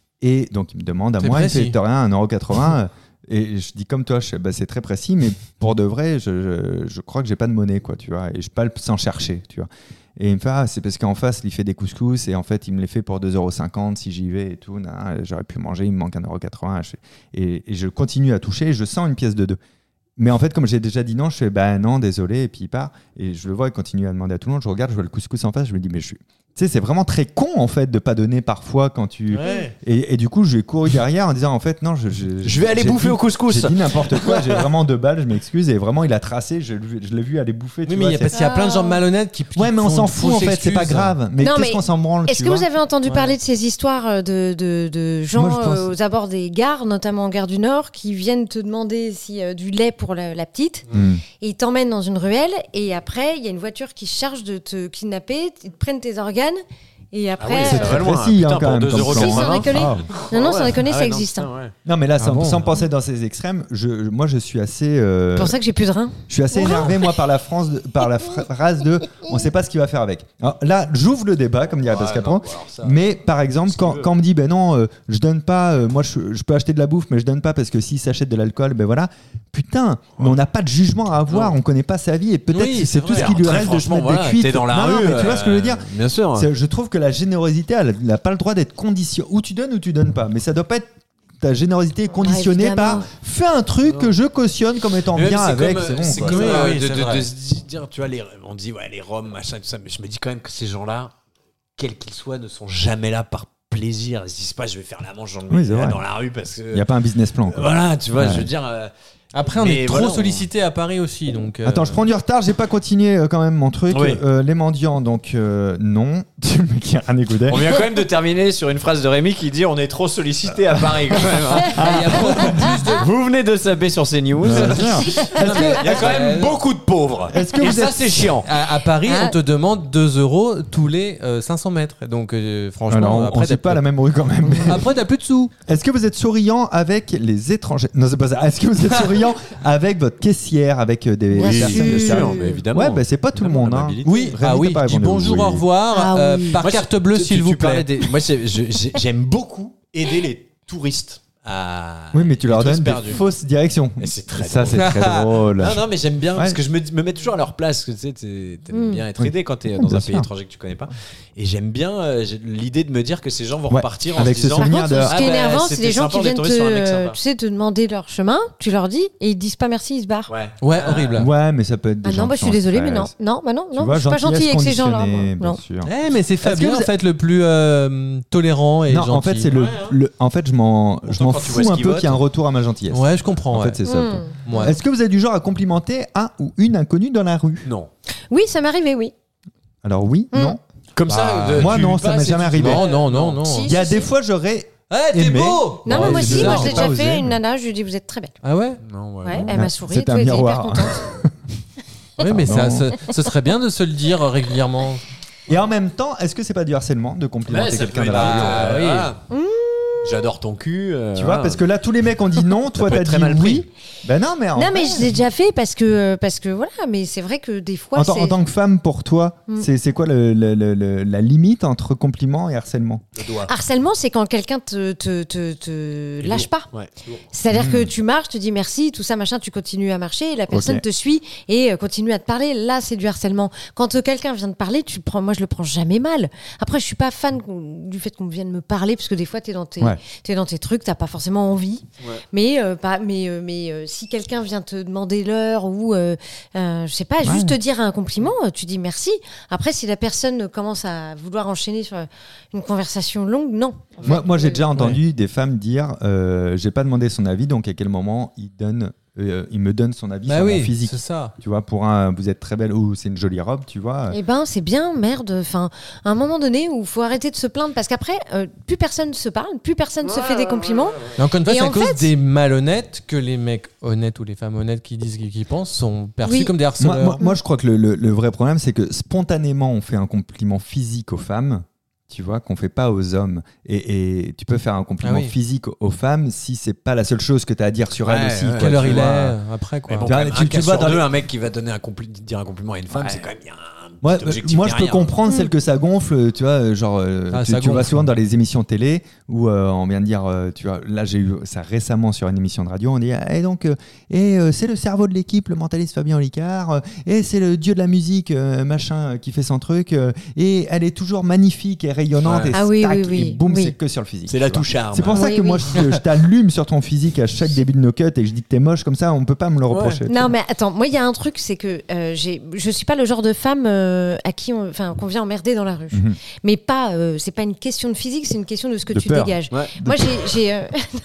Et donc il me demande à C'est moi, il précis. fait t'as rien, 1,80 €. Et je dis comme toi, bah, c'est très précis, mais pour de vrai, je crois que j'ai pas de monnaie, quoi, tu vois, et je peux sans chercher, tu vois. Et il me fait, ah, c'est parce qu'en face, il fait des couscous, et en fait, il me les fait pour 2,50 € si j'y vais et tout. J'aurais pu manger, il me manque 1,80 €. Et je continue à toucher, et je sens une pièce de 2. Mais en fait, comme j'ai déjà dit non, je fais, bah non, désolé, et puis il part. Et je le vois, il continue à demander à tout le monde, je regarde, je vois le couscous en face, je me dis, mais je suis. Tu sais, c'est vraiment très con, en fait, de pas donner parfois quand tu. Ouais. Et du coup, je vais courir derrière en disant, en fait, non, je Je vais aller j'ai bouffer dit- au couscous. J'ai dit n'importe quoi, j'ai vraiment 2 balles, je m'excuse. Et vraiment, il a tracé, je l'ai vu aller bouffer. tu Oui, mais vois, il y a- parce qu'il y a plein de gens malhonnêtes qui. Ouais, mais on font s'en de fout, en fausses fait, c'est pas excuses. grave. Mais Non, qu'est-ce mais qu'on s'en branle, Est-ce tu que vois vous avez entendu Ouais. parler de ces histoires de gens Moi, je pense- aux abords des gares, notamment en gare du Nord, qui viennent te demander si du lait pour la petite, et ils t'emmènent dans une ruelle, et après, il y a une voiture qui charge de te kidnapper, ils te prennent tes organes, et après... oui, C'est ça très va loin. précis, Putain, hein, quand pour même. 2,80 comme Si, sans plan. déconner. Ah. Non, sans déconner, ça non, existe. putain, ouais. Non, mais là, sans, Ah bon sans penser dans ces extrêmes, moi, je suis assez. C'est pour ça que j'ai plus de reins. Je suis assez énervé, moi, par la phrase de on sait pas ce qu'il va faire avec. Alors, là, j'ouvre le débat, comme dirait Pascal Pro. Mais par exemple, quand on me dit, ben non, je donne pas, moi je peux acheter de la bouffe, mais je donne pas parce que s'il s'achète de l'alcool, ben voilà. Putain, mais on n'a pas de jugement à avoir, on connaît pas sa vie et peut-être Oui, que c'est tout vrai. ce qui lui Très reste de se franchement, mettre voilà, des cuites. t'es dans la Non, rue. mais tu vois ce que je veux dire Bien sûr. Je trouve que la générosité, elle n'a pas le droit d'être conditionnée. Ou tu donnes ou tu donnes pas. Mais ça doit pas être. Ta générosité est conditionnée évidemment. par fais un truc que je cautionne comme étant Mais bien même, avec. c'est C'est bon. comme, quoi. Oui, de c'est vrai. se dire, tu vois, on dit, ouais, les Roms, machin, tout ça, mais je me dis quand même que ces gens-là, quels qu'ils soient, ne sont jamais là par plaisir. Ils se disent pas, je vais faire la manche Oui, c'est vrai. dans la rue parce que. Il n'y a pas un business plan. quoi. Voilà, tu vois, Ouais. je veux dire. Après, on Mais est trop voilà, sollicité à Paris aussi, donc. Attends, je prends du retard, j'ai pas continué quand même mon truc. Oui. Les mendiants, donc non. Le mec qui a rien écouté. On vient quand même de terminer sur une phrase de Rémi qui dit on est trop sollicité à Paris quand même. hein. Il y a beaucoup plus de. Vous venez de saper sur CNews. Il y a quand même beaucoup de pauvres. Est-ce que Et vous ça êtes- c'est chiant. À Paris, Ah. on te demande 2 € tous les 500 mètres. Donc, franchement, Alors, on après, sait pas t'as la même rue quand même. après, t'as plus de sous. Est-ce que vous êtes souriant avec les étrangers? Non, c'est pas ça. Est-ce que vous êtes souriant avec votre caissière, avec des Bien personnes de sûr. service? mais évidemment. Ouais, bah c'est pas tout le monde. Hein. Oui, Rémi, ah oui, t'as pas dis répondu. bonjour, Oui. au revoir, Ah oui. par Moi, carte bleue, s'il vous parlais plaît. moi, j'aime beaucoup aider les touristes à. Oui, mais tu les leur touristes donnes perdus. des fausses directions. Et c'est très Ça, drôle. c'est très drôle. Non, mais j'aime bien Ouais. parce que je me mets toujours à leur place. Tu sais, t'aimes bien être aidé quand t'es dans bien un pays sûr. étranger que tu connais pas. Et j'aime bien l'idée de me dire que ces gens vont Ouais, repartir en avec se ce disant. Par souvenir contre, de- ce qui est Ah bah, énervant, c'est c'était des gens sympa, qui on est viennent tombé sur un mec sympa. te demander leur chemin, tu leur dis, et ils disent pas merci, ils se barrent. Ouais. Ouais, horrible. Ouais, mais ça peut être des Ah gens non, bah, qui je suis sont désolée, mais stress. non. Non, Tu non, vois, je suis pas gentillesse gentille avec ces gens-là. conditionnée, moi. bien Non. sûr. Eh, mais c'est Fabien, vous en êtes- fait, le plus tolérant et Non, gentil. en fait, c'est en fait, je m'en Pourtant, quand tu vois fous ce un qu'ils peu votent. qu'il y ait un retour à ma gentillesse. Ouais, je comprends. En ouais. fait, c'est ça. Ouais. Est-ce que vous êtes du genre à complimenter un ou une inconnue dans la rue? Non. Oui, ça m'est arrivé, oui. Alors oui, non. Comme Bah, ça. moi, tu non, ça m'est passes et jamais tu- arrivé. Non. Si. Il y a des fois, j'aurais. Eh, t'es Aimé. beau Non, mais Ouais, moi c'est aussi, bizarre, moi je l'ai j'ai pas déjà fait. osé, Une mais- nana, je lui ai dit, vous êtes très belle. Ah ouais Non, Ouais, non. elle m'a souri, C'est et tout, un elle était hyper miroir. contente. Oui, mais Pardon. ce serait bien de se le dire régulièrement. Et en même temps, est-ce que c'est pas du harcèlement de complimenter Ouais, ça quelqu'un peut dans la rue être, oui. voilà. J'adore ton cul. Tu vois, parce que là, tous les mecs ont dit non, toi peut t'as être très dit mal oui. pris. Ben non, mais en Non, mais vrai, je l'ai déjà fait parce que voilà, mais c'est vrai que des fois. c'est- en tant que femme, pour toi, Mm. c'est quoi la limite entre compliment et harcèlement? Le doigt. Harcèlement, c'est quand quelqu'un te lâche pas. Ouais. C'est-à-dire que tu marches, tu dis merci, tout ça, machin, tu continues à marcher, et la personne Ok. te suit et continue à te parler. Là, c'est du harcèlement. Quand quelqu'un vient te parler, moi, je le prends jamais mal. Après, je suis pas fan du fait qu'on vienne me parler, parce que des fois, t'es dans tes trucs, t'as pas forcément envie. Ouais. Mais si quelqu'un vient te demander l'heure ou, je sais pas, juste te dire un compliment, tu dis merci. Après, si la personne commence à vouloir enchaîner sur une conversation longue, non. En fait, Moi, j'ai déjà entendu des femmes dire j'ai pas demandé son avis, donc à quel moment il me donne son avis Bah sur mon oui, physique. c'est ça. Tu vois, vous êtes très belle ou c'est une jolie robe, tu vois. Eh ben, c'est bien, merde. Enfin, à un moment donné où il faut arrêter de se plaindre parce qu'après, plus personne se parle, plus personne se fait des compliments. Mais encore une fois, Et c'est à en cause fait- des malhonnêtes que les mecs honnêtes ou les femmes honnêtes qui disent qu'ils pensent sont perçus Oui. comme des harceleurs. Moi, je crois que le vrai problème, c'est que spontanément, on fait un compliment physique aux femmes, tu vois, qu'on fait pas aux hommes. Et tu peux faire un compliment Ah oui. physique aux femmes si c'est pas la seule chose que tu as à dire sur elles Ouais, aussi. ouais. quoi, Quelle heure tu il vois. est après quoi. Mais bon, Tu vois, quand même, tu un le cas vois sur dans deux, les- un mec qui va donner dire un compliment à une femme, c'est quand même bien un Ouais, petit objectif moi, je peux derrière. comprendre celle que ça gonfle, tu vois, genre, tu ça vois gonfle. souvent dans les émissions télé où on vient de dire, tu vois, là j'ai eu ça récemment sur une émission de radio, on dit, et donc, c'est le cerveau de l'équipe, le mentaliste Fabien Olicard, et c'est le dieu de la musique, machin, qui fait son truc, et elle est toujours magnifique et rayonnante, Ouais. et Ah oui, tac, oui, oui, et boum, oui. c'est que sur le physique. C'est la tu vois. touche charme. C'est pour ça Oui, que oui. moi, je t'allume sur ton physique à chaque début de nos cuts et que je dis que t'es moche, comme ça, on peut pas me le reprocher. tu Non, vois. mais attends, moi, il y a un truc, c'est que je suis pas le genre de femme à qui qu'on vient emmerder dans la rue. Mhm. Mais pas, c'est pas une question de physique, c'est une question de ce que De tu peur. dégages. Ouais. Moi, j'ai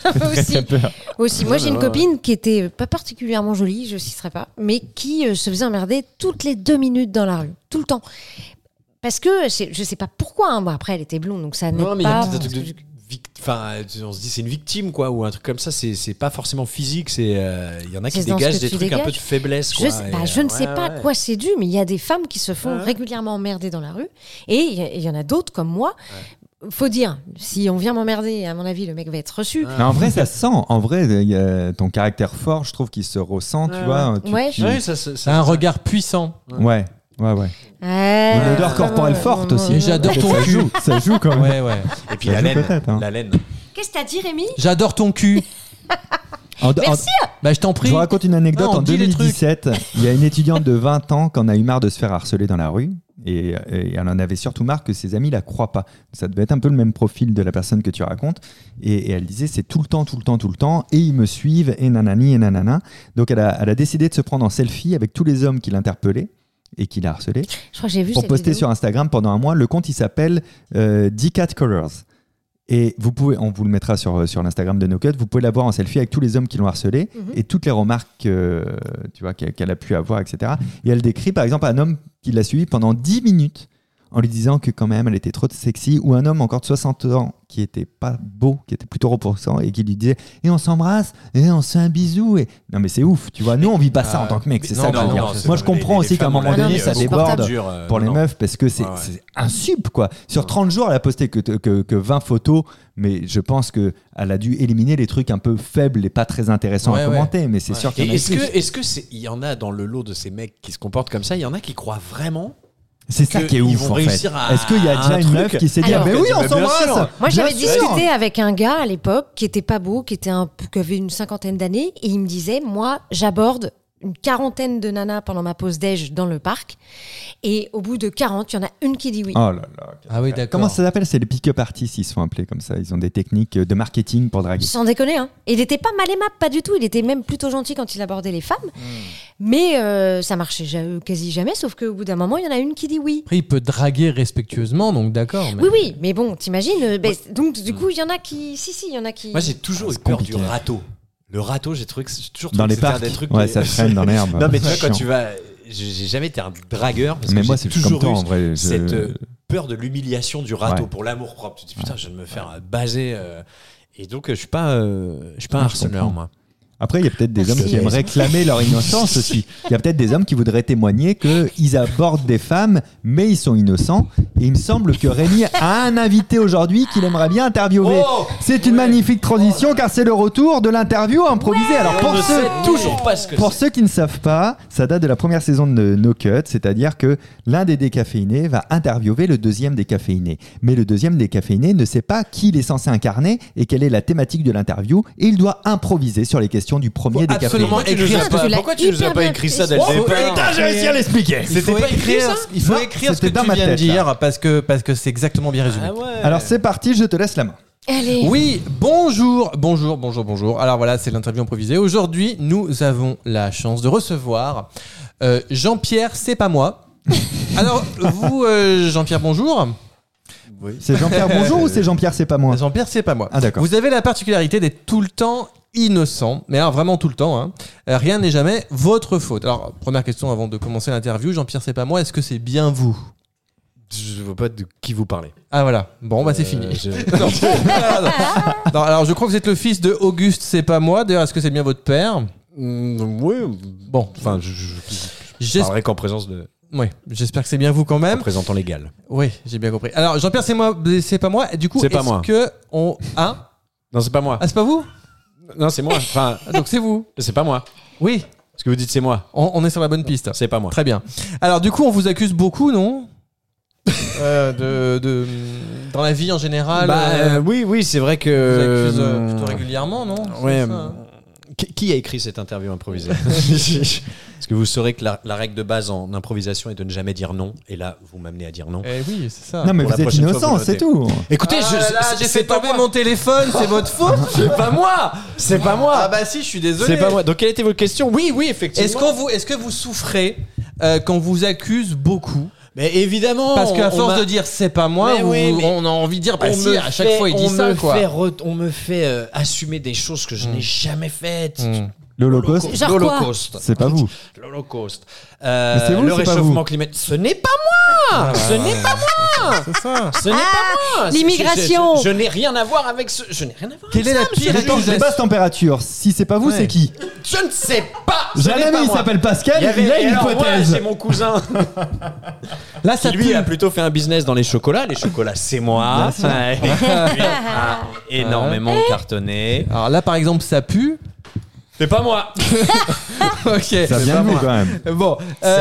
aussi, moi, j'ai une copine qui était pas particulièrement jolie, je citerai pas, mais qui se faisait emmerder toutes les 2 minutes dans la rue, tout le temps. Parce que je sais pas pourquoi. Hein. Bon, après, elle était blonde, donc ça n'aide Non, mais il y a pas. peut-être un truc de enfin, on se dit c'est une victime quoi, ou un truc comme ça. C'est pas forcément physique. C'est il y en a qui C'est dans dégagent ce que des tu trucs un peu de dégages. faiblesse. Je, Quoi, sais- et, bah, je ne sais ouais, pas à ouais. quoi c'est dû, mais il y a des femmes qui se font Ouais. régulièrement emmerder dans la rue. Et il y en a d'autres comme moi. Faut dire, si on vient m'emmerder, à mon avis, le mec va être reçu. Mais en vrai, ça se sent. En vrai, il y a ton caractère fort, je trouve qu'il se ressent, tu Ouais, vois. Ouais. Ouais, ça, C'est un regard puissant. Ouais. Une odeur corporelle forte aussi. Et j'adore ton Ça cul. joue, ça joue quand même. Ouais, ouais. Et puis Ça la joue laine. peut-être, hein. La laine. Qu'est-ce que t'as dit, Rémi? J'adore ton cul. Merci. Bah, je t'en Je prie. vous raconte une anecdote. Non, on En dit les 2017, il y a une étudiante de 20 ans qui en a eu marre de se faire harceler dans la rue. Et elle en avait surtout marre que ses amis la croient pas. Ça devait être un peu le même profil de la personne que tu racontes. Et elle disait c'est tout le temps. Et ils me suivent et nanani et nanana. Donc elle a décidé de se prendre en selfie avec tous les hommes qui l'interpellaient et qui la harcelaient Je crois que j'ai vu pour cette poster vidéo. sur Instagram pendant un mois. Le compte il s'appelle D-Cat Colors. Et vous pouvez, on vous le mettra sur l'Instagram de No Cut, vous pouvez la voir en selfie avec tous les hommes qui l'ont harcelé et toutes les remarques tu vois, qu'elle a pu avoir, etc. Et elle décrit par exemple un homme qui l'a suivi pendant 10 minutes en lui disant que quand même elle était trop sexy, ou un homme encore de 60 ans qui était pas beau, qui était plutôt repoussant et qui lui disait et on s'embrasse et on se fait un bisou et non mais c'est ouf, tu vois, nous on vit pas ça en tant que mec, c'est non, ça que je veux non, dire. non, c'est Moi pas- je comprends aussi qu'à un moment donné ça déborde pour les meufs parce que c'est un sup quoi. Sur 30 jours elle a posté que 20 photos, mais je pense que elle a dû éliminer les trucs un peu faibles et pas très intéressants à commenter, mais c'est sûr qu'il y en a plus. Est-ce que il y en a dans le lot de ces mecs qui se comportent comme ça, il y en a qui croient vraiment? C'est ça que qui est ils ouf vont en fait. réussir à- Est-ce qu'il y a à déjà un une truc meuf qui s'est dit Alors, ah, mais oui on bien s'embrasse. sûr. Moi, j'avais Bien sûr. discuté avec un gars à l'époque qui était pas beau, qui avait une 50aine d'années, et il me disait, moi, j'aborde une 40aine de nanas pendant ma pause déj dans le parc, et au bout de 40, il y en a une qui dit oui. Oh là là. Ah oui, d'accord. Comment ça s'appelle? C'est les pick-up artists, ils se font appeler comme ça. Ils ont des techniques de marketing pour draguer. Sans déconner, hein. Et il était pas mal aimable, pas du tout. Il était même plutôt gentil quand il abordait les femmes. Mais ça marchait quasi jamais, sauf qu'au bout d'un moment, il y en a une qui dit oui. Après, il peut draguer respectueusement, donc d'accord. Mais... Oui, mais bon, t'imagines. Donc, du coup, il y en a qui. Si, il y en a qui. Moi, j'ai toujours eu c'est peur compliqué. du râteau. Le râteau, j'ai toujours Dans trouvé les que c'était un parcs, des trucs ouais, que- ça traîne dans l'herbe. Non, mais tu vois, C'est quand chiant. tu vas. J'ai jamais été un dragueur. Parce Mais que moi, j'ai c'est comme toujours toi eu en vrai. cette peur de l'humiliation du râteau Ouais. pour l'amour propre. Tu te dis putain, je vais me faire baser. Et donc, je suis pas un harceleur, comprends. moi. Après, il y a peut-être des hommes qui aimeraient clamer leur innocence aussi. Il y a peut-être des hommes qui voudraient témoigner qu'ils abordent des femmes, mais ils sont innocents. Et il me semble que Rémi a un invité aujourd'hui qu'il aimerait bien interviewer. C'est une magnifique transition car c'est le retour de l'interview improvisée. Alors pour ceux qui ne savent pas, ça date de la première saison de No Cut, c'est-à-dire que l'un des décaféinés va interviewer le deuxième décaféiné. Mais le deuxième décaféiné ne sait pas qui il est censé incarner et quelle est la thématique de l'interview. Et il doit improviser sur les questions du premier décaféiné. Absolument écrire. Pourquoi tu nous as pas écrit ça dès le départ? J'ai réussi à l'expliquer. C'était pas écrire. Il faut écrire ce que tu viens de dire parce que c'est exactement bien résumé. Alors c'est parti, je te laisse la main. Allez. Oui, bonjour. Alors voilà, c'est l'interview improvisée. Aujourd'hui, nous avons la chance de recevoir Jean-Pierre, c'est pas moi. Alors, vous, Jean-Pierre, bonjour. Oui. C'est Jean-Pierre bonjour ou c'est Jean-Pierre c'est pas moi? Jean-Pierre, c'est pas moi. Ah d'accord. Vous avez la particularité d'être tout le temps innocent, mais alors vraiment tout le temps. Hein. Rien n'est jamais votre faute. Alors, première question avant de commencer l'interview, Jean-Pierre, c'est pas moi, est-ce que c'est bien vous? Je vois pas de qui vous parlez. Ah voilà, bon bah c'est fini. Non, alors je crois que vous êtes le fils de Auguste, c'est pas moi. D'ailleurs, est-ce que c'est bien votre père? Oui. Bon, Enfin, je parlerai qu'en présence de oui, j'espère que c'est bien vous quand même. représentant légal. Oui, j'ai bien compris. Alors Jean-Pierre, c'est pas moi. Du coup, C'est pas est-ce moi. que on Non, c'est pas moi. Ah, c'est pas vous? Non, c'est moi. Enfin, Donc c'est vous. c'est pas moi. Oui, Ce que vous dites, c'est moi. on est sur la bonne piste. C'est pas moi. Très bien. Alors du coup, on vous accuse beaucoup, non? Dans la vie en général. Oui, c'est vrai On vous que. accuse plutôt régulièrement, non? Ouais. C'est ça. Qui a écrit cette interview improvisée? Parce que vous saurez que la règle de base en improvisation est de ne jamais dire non. Et là, vous m'amenez à dire non. Eh oui, c'est ça. Non mais Pour la vous êtes prochaine fois, innocent, vous c'est notez. tout. Écoutez, j'ai fait tomber mon téléphone, c'est votre faute. C'est pas moi. C'est pas moi. Ah bah si, je suis désolé. C'est pas moi. Donc, quelle était votre question? Oui, effectivement. Est-ce que vous souffrez quand on vous accuse beaucoup? Mais évidemment. Parce qu'à force de dire c'est pas moi, Mais on a envie de dire bah si, à chaque fois il dit ça quoi. On me fait assumer des choses que je n'ai jamais faites. L'Holocauste, Genre quoi? L'Holocauste. c'est pas vous. L'Holocauste. c'est vous, le c'est pas réchauffement vous. climatique. Ce n'est pas moi. Ce n'est pas moi. C'est ça. Ce n'est pas moi. L'immigration. Je n'ai rien à voir avec ce. Je n'ai rien à voir. Quelle avec est la ça, monsieur pire le juge. Attends, basse température. Si c'est pas vous, Ouais. c'est qui? Je ne sais pas. Ce J'ai un n'est ami, pas il moi. s'appelle Pascal, Il y avait, il a une alors, hypothèse. c'est mon cousin Là ça qui lui pue. a plutôt fait un business dans les chocolats. Les chocolats, c'est moi. Bien sûr. Ouais. Lui a énormément cartonné. Alors là par exemple ça pue. C'est pas moi. Ok. Ça vient de vous quand même. Bon.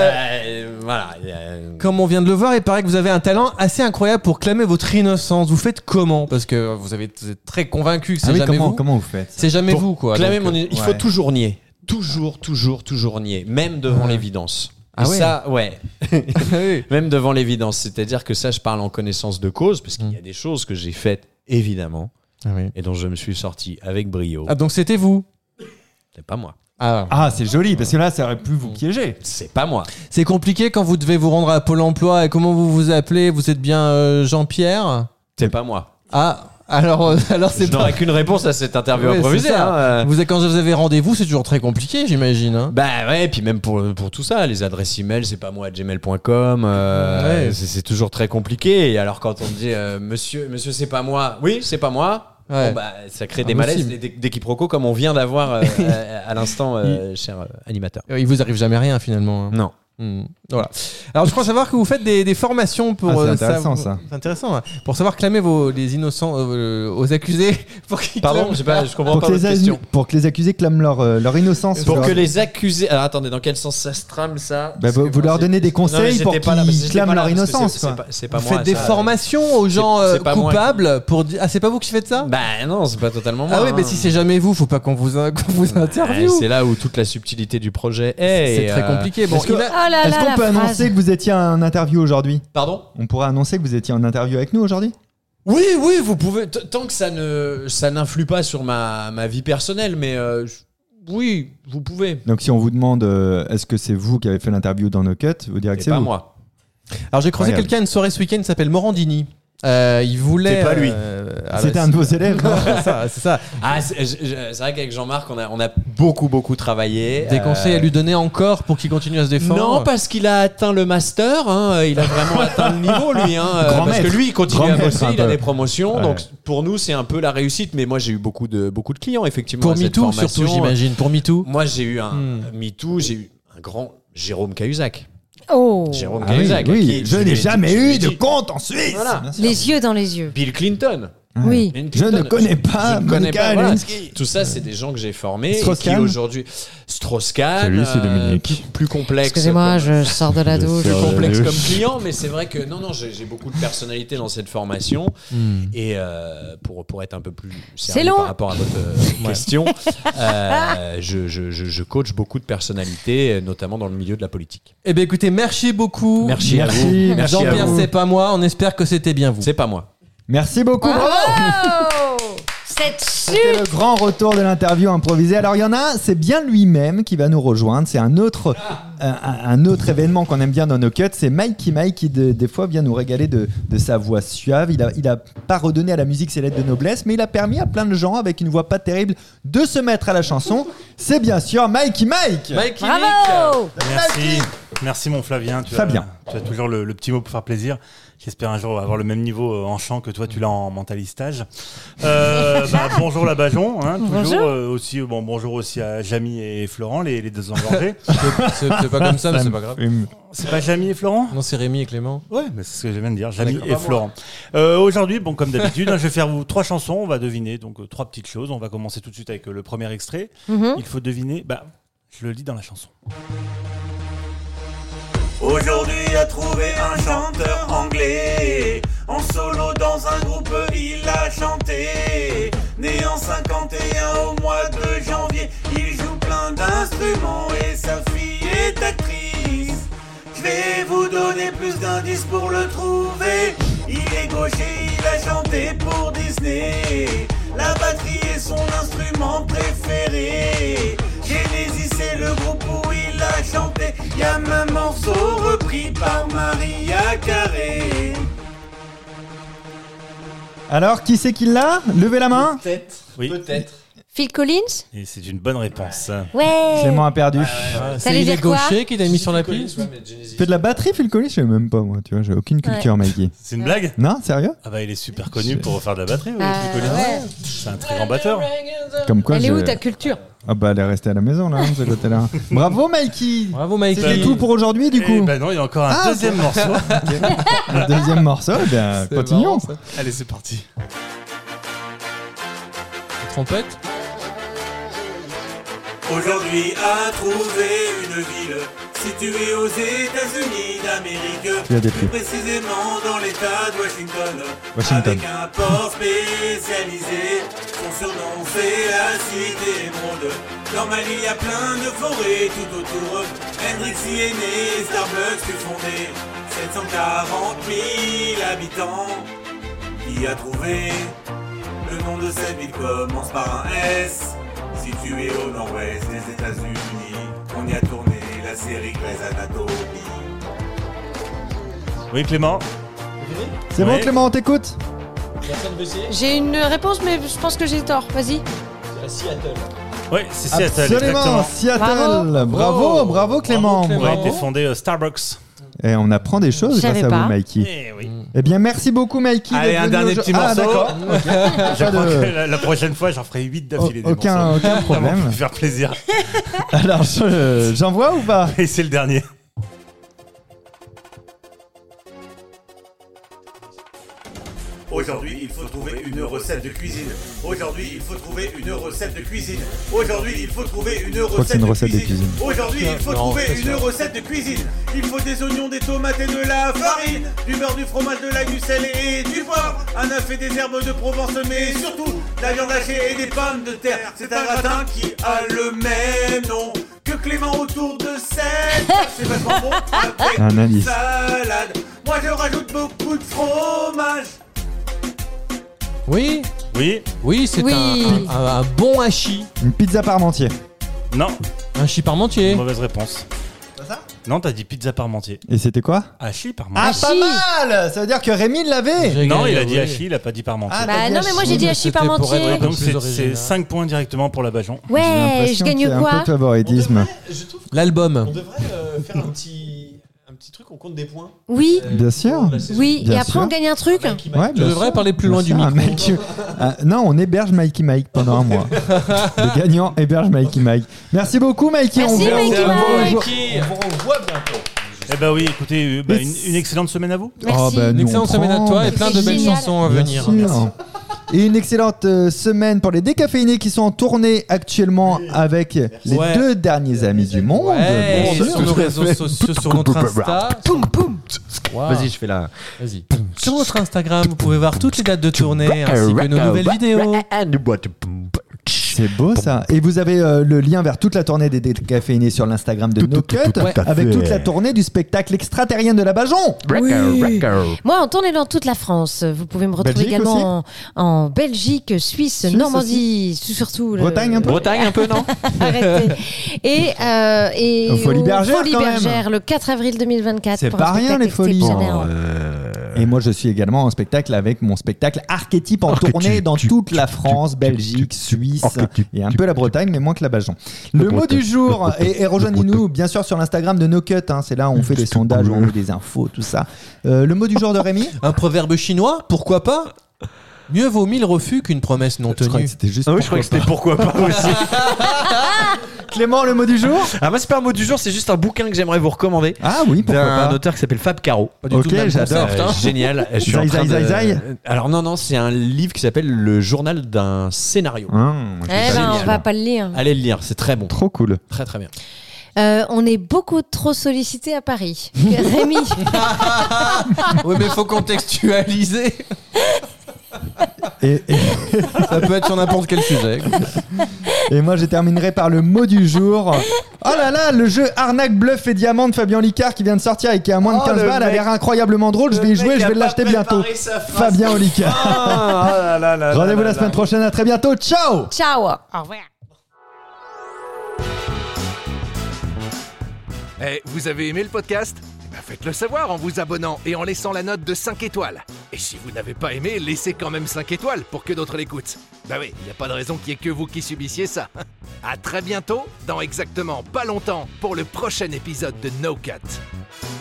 Voilà. Comme on vient de le voir, il paraît que vous avez un talent assez incroyable pour clamer votre innocence. Vous faites comment? Parce que vous êtes très convaincu que c'est Ah oui, jamais vous. comment vous faites? C'est jamais Pour vous quoi. Clamer donc, il faut ouais. toujours nier. Toujours nier. Même devant l'évidence. Ah Et ouais. ça, ouais. oui. Même devant l'évidence. C'est-à-dire que ça, je parle en connaissance de cause, parce qu'il y a des choses que j'ai faites, évidemment, Ah, oui. et dont je me suis sorti avec brio. Ah donc c'était vous. C'est pas moi. Ah. Ah, c'est joli parce que là, ça aurait pu vous piéger. C'est pas moi. C'est compliqué quand vous devez vous rendre à Pôle Emploi et comment vous vous appelez? Vous êtes bien Jean-Pierre? C'est pas moi. Ah, alors c'est Je pas. n'aurai qu'une réponse à cette interview Ouais, improvisée. c'est ça. Hein. Quand vous avez rendez-vous, c'est toujours très compliqué, j'imagine. Hein. Bah ouais, puis même pour tout ça, les adresses email, c'est pas moi gmail.com. Ouais. C'est toujours très compliqué. Et alors quand on me dit monsieur, c'est pas moi. Oui, c'est pas moi. Ouais. Bon, bah, ça crée des malaises, Impossible. des quiproquos comme on vient d'avoir à l'instant, cher animateur. Il vous arrive jamais rien finalement. Hein. Non. Voilà. Alors je crois savoir que vous faites des formations pour. Ah, c'est intéressant, ça. C'est intéressant. Hein. Pour savoir clamer les innocents aux accusés. Pour qu'ils Pardon, clament. je comprends pas votre question. Pour que les accusés clament leur innocence. Pour leur- que les accusés. Alors attendez, dans quel sens ça se trame ça? Bah, Parce que vous leur donnez des Non, mais conseils j'étais pour pas là, parce que qu'ils j'étais clament pas là, leur parce que innocence. c'est quoi. pas- C'est pas Vous moi. faites des ça. formations aux gens c'est pas moi. coupables pour dire. Ah, c'est pas vous qui faites ça? Bah non, c'est pas totalement moi. Ah oui, hein. mais si c'est jamais vous, faut pas qu'on vous interviewe. C'est là où toute la subtilité du projet est. C'est et, très compliqué. Bon, est-ce que- il a- Oh là Est-ce là, qu'on la peut phrase. annoncer que vous étiez en interview aujourd'hui? Pardon? On pourrait annoncer que vous étiez en interview avec nous aujourd'hui? Oui, vous pouvez. Tant que ça n'influe pas sur ma vie personnelle, mais oui, vous pouvez. Donc si on vous demande est-ce que c'est vous qui avez fait l'interview dans No Cut, vous direz que C'est c'est pas vous. moi. Alors j'ai croisé Incroyable. quelqu'un à une soirée ce week-end qui s'appelle Morandini. Il voulait. C'est pas lui. C'était un de vos élèves. Non c'est ça. C'est vrai qu'avec Jean-Marc, on a beaucoup travaillé. Des conseils à lui donner encore pour qu'il continue à se défendre? Non, parce qu'il a atteint le master. Il a vraiment atteint le niveau, lui. Parce maître. que lui, il continue à bosser, il a des promotions. Ouais. Donc pour nous, c'est un peu la réussite. Mais moi, j'ai eu beaucoup de clients, effectivement. Pour à cette MeToo, formation. surtout, j'imagine. Pour MeToo. Moi, j'ai eu un MeToo, j'ai eu un grand Jérôme Cahuzac. Oh. Jérôme Ah oui, Cahuzac. oui, je n'ai jamais eu de dit- compte en Suisse. Voilà. Bien sûr. Les yeux dans les yeux. Bill Clinton. Oui. Bill Je Clinton. ne connais pas Je ne connais Monica pas, voilà. Lewinsky. Tout ça, c'est des gens que j'ai formés et qui Strauss-Kahn. aujourd'hui Strauss-Kahn. Salut, c'est Dominique. Plus complexe. Excusez-moi, comme- je sors de la douche. plus complexe douche. comme client, mais c'est vrai que non, j'ai beaucoup de personnalité dans cette formation et pour être un peu plus sérieux long. par rapport à votre question, je coach beaucoup de personnalités, notamment dans le milieu de la politique. Eh bien, écoutez, merci beaucoup. Merci à vous. Merci, Merci à Jean-Pierre, vous. c'est pas moi. On espère que c'était bien vous. C'est pas moi. Merci beaucoup. Oh, Bravo. cette C'était chute. le grand retour de l'interview improvisée. Alors il y en a, c'est bien lui-même qui va nous rejoindre. C'est un autre événement qu'on aime bien dans nos cuts. C'est Mikey Mike qui des fois vient nous régaler de sa voix suave. Il a pas redonné à la musique ses lettres de noblesse, mais il a permis à plein de gens avec une voix pas terrible de se mettre à la chanson. C'est bien sûr Mikey Mike. Mikey Bravo. Merci mon Flavien. Tu Fabien. as toujours le petit mot pour faire plaisir. J'espère un jour avoir le même niveau en chant que toi tu l'as en mentalistage. Bonjour la Bajon, toujours aussi bonjour aussi à Jamy et Florent, les deux engorgés. C'est pas comme ça, mais c'est pas grave. C'est pas Jamy et Florent ? Non, c'est Rémi et Clément. Ouais, mais c'est ce que je viens de dire, Jamy D'accord, et pas Florent. Aujourd'hui, comme d'habitude, je vais faire vous 3 chansons, on va deviner donc 3 petites choses. On va commencer tout de suite avec le premier extrait. Il faut deviner, je le lis dans la chanson. Aujourd'hui a trouvé un chanteur anglais. En solo dans un groupe il a chanté. Né en 51 au mois de janvier. Il joue plein d'instruments et sa fille est actrice. Je vais vous donner plus d'indices pour le trouver. Il est gaucher, il a chanté pour Disney. La batterie est son instrument préféré. Genesis c'est le groupe où il a chanté. Y'a un morceau repris par Maria Carey. Alors qui c'est qui l'a ? Levez la main. Peut-être. Oui. Peut-être. Phil Collins. Et c'est une bonne réponse. Ouais. Clément a perdu. C'est T'allais il est dire quoi gaucher qui t'a mis sur la piste. Tu fais de la batterie, Phil Collins ? Je sais même pas moi. Tu vois, j'ai aucune culture, Mikey. C'est une blague ? Non, sérieux ? Ah il est super connu pour faire de la batterie. Ah, Phil Collins. ouais. C'est un très grand batteur. Comme quoi. Elle est je- où ta culture? Ah bah elle est restée à la maison là, de ce côté-là. Bravo Mikey. Bravo, Mikey. C'était tout pour aujourd'hui du coup. Non, il y a encore un deuxième morceau. Le deuxième morceau, eh bien continuons. Allez, c'est parti. Trompette. Aujourd'hui a trouvé une ville située aux États-Unis d'Amérique, Tu as des plus prix. précisément dans l'État de Washington. Washington. Avec un port spécialisé, son surnom c'est la cité émeraude. Dans Mali il y a plein de forêts tout autour. Hendrix y est né, Starbucks fut fondé. 740 000 habitants. Qui a trouvé le nom de cette ville commence par un S. Situé au nord-ouest des États-Unis, on y a tourné la série Grey's Anatomy. Oui, Clément. C'est bon Ouais. Clément, on t'écoute. J'ai une réponse, mais je pense que j'ai tort. Vas-y. Oui, c'est Seattle, Absolument, exactement. Seattle. Bravo, bravo Clément. Bravo, Clément. On a Bravo. été fondé Starbucks. Et on apprend des choses Je grâce savais à pas. vous Mikey. Eh oui. Eh bien merci beaucoup Mikey. Allez, d'être un venu dernier aujourd'hui. petit Ah morceau. d'accord. Je Pas crois de- que la prochaine fois, j'en ferai 8 d'affilée des Aucun morceaux. aucun Ça va problème. me faire plaisir. Alors j'envoie ou pas? Et c'est le dernier. Aujourd'hui, il faut trouver une recette de cuisine. Aujourd'hui, il faut trouver une recette de cuisine. Aujourd'hui, il faut trouver une crois que c'est une recette de cuisine. Aujourd'hui, il faut trouver une recette de cuisine. Il faut des oignons, des tomates et de la farine, du beurre, du fromage, de l'ail, du sel et du poivre, un œuf et des herbes de Provence, mais surtout de la viande hachée et des pommes de terre. C'est un gratin qui a le même nom que Clément autour de cette. C'est vachement bon avec Un indice. salade. Moi, je rajoute beaucoup de fromage. Oui, Oui. oui, c'est Oui. un bon hachis. Une pizza parmentier. Non. Un hachis parmentier. Mauvaise réponse. C'est ça? Non, t'as dit pizza parmentier. Et c'était quoi? Hachis parmentier. Ah, pas mal. Ça veut dire que Rémi l'avait. Non, il a dit hachis, il a pas dit parmentier. Ah, Bah non, mais moi j'ai dit hachis C'était pour parmentier. être Donc plus c'est original. 5 points directement pour la Bajon. J'ai Ouais, l'impression je gagne qu'il y a un quoi peu de favoritisme. Je trouve L'album. qu'on devrait faire un petit truc, on compte des points. Oui, Bien sûr. oui. Bien Et après sûr. on gagne un truc. Ouais, Tu bien devrais sûr. parler plus loin du Bien sûr, micro. un mec- non, on héberge Mikey Mike pendant un mois. Le gagnant héberge Mikey Mike. Merci beaucoup, Mikey. Merci, on Mikey vous Mike. revoit- On vous revoit bientôt. Eh ben oui, écoutez, une excellente semaine à vous. Oh, Merci. bah, Une nous, excellente on semaine à prend. toi et plein de C'est belles génial. chansons à Bien venir. sûr. Et une excellente semaine pour les décaféinés qui sont en tournée actuellement avec les Ouais. 2 derniers amis du monde. Ouais, Bien sûr. sur nos réseaux sociaux, sur notre Insta. Wow. Vas-y, je fais la. Vas-y. Sur notre Instagram, vous pouvez voir toutes les dates de tournée ainsi que nos nouvelles vidéos. C'est beau ça. Et vous avez le lien vers toute la tournée des décaféinés sur l'Instagram de No Cut, avec toute la tournée du spectacle extraterrien de la Bajon. Moi, en tournée dans toute la France. Vous pouvez me retrouver Belgique également en Belgique, Suisse, Normandie, surtout. Bretagne un peu. Bretagne un peu, non? Arrêtez. Et Aux Folies Bergères, Folies quand même. Bergères, le 4 avril 2024. C'est pour pas un rien, spectacle les Folies. exceptionnel. Et moi, je suis également en spectacle avec mon spectacle Archétype en tournée dans toute la France, Belgique, Suisse et un peu la Bretagne, mais moins que la Bajon. Le mot du jour, et rejoignez-nous bien sûr sur l'Instagram de No Cut. C'est là où on fait des sondages, où on met des infos, tout ça. Le mot du jour de Rémi? Un proverbe chinois, pourquoi pas? Mieux vaut 1000 refus qu'une promesse non Je crois tenue. que c'était juste. Ah oui, je crois que c'était pourquoi pas aussi. Clément, le mot du jour? Ah, moi, c'est pas un mot du jour, c'est juste un bouquin que j'aimerais vous recommander. Ah oui, pourquoi D'un pas? auteur qui s'appelle Fab Caro. Pas du Ok, tout le même j'adore. concept, hein. Génial. Je suis Zai, en train zai, de- zai, zai. Alors non, c'est un livre qui s'appelle Le journal d'un scénario. Moi, Eh j'ai ben, pas on lu. va pas le lire. Allez le lire, c'est très bon. Trop cool. Très très bien. On est beaucoup trop sollicité à Paris. Rémi. Oui, mais faut contextualiser. Et Ça peut être sur n'importe quel sujet. moi, je terminerai par le mot du jour. Oh là là, le jeu Arnaque, Bluff et Diamant de Fabien Olicard qui vient de sortir et qui est à moins de 15 le balles a mec. l'air incroyablement drôle. Je vais y jouer, je vais l'acheter bientôt. Fabien Olicard. Rendez-vous la semaine prochaine, à très bientôt. Ciao! Ciao. Au revoir. Eh, vous avez aimé le podcast? Eh ben, faites-le savoir en vous abonnant et en laissant la note de 5 étoiles. Et si vous n'avez pas aimé, laissez quand même 5 étoiles pour que d'autres l'écoutent. Bah oui, il n'y a pas de raison qu'il n'y ait que vous qui subissiez ça. À très bientôt, dans exactement pas longtemps, pour le prochain épisode de No Cut.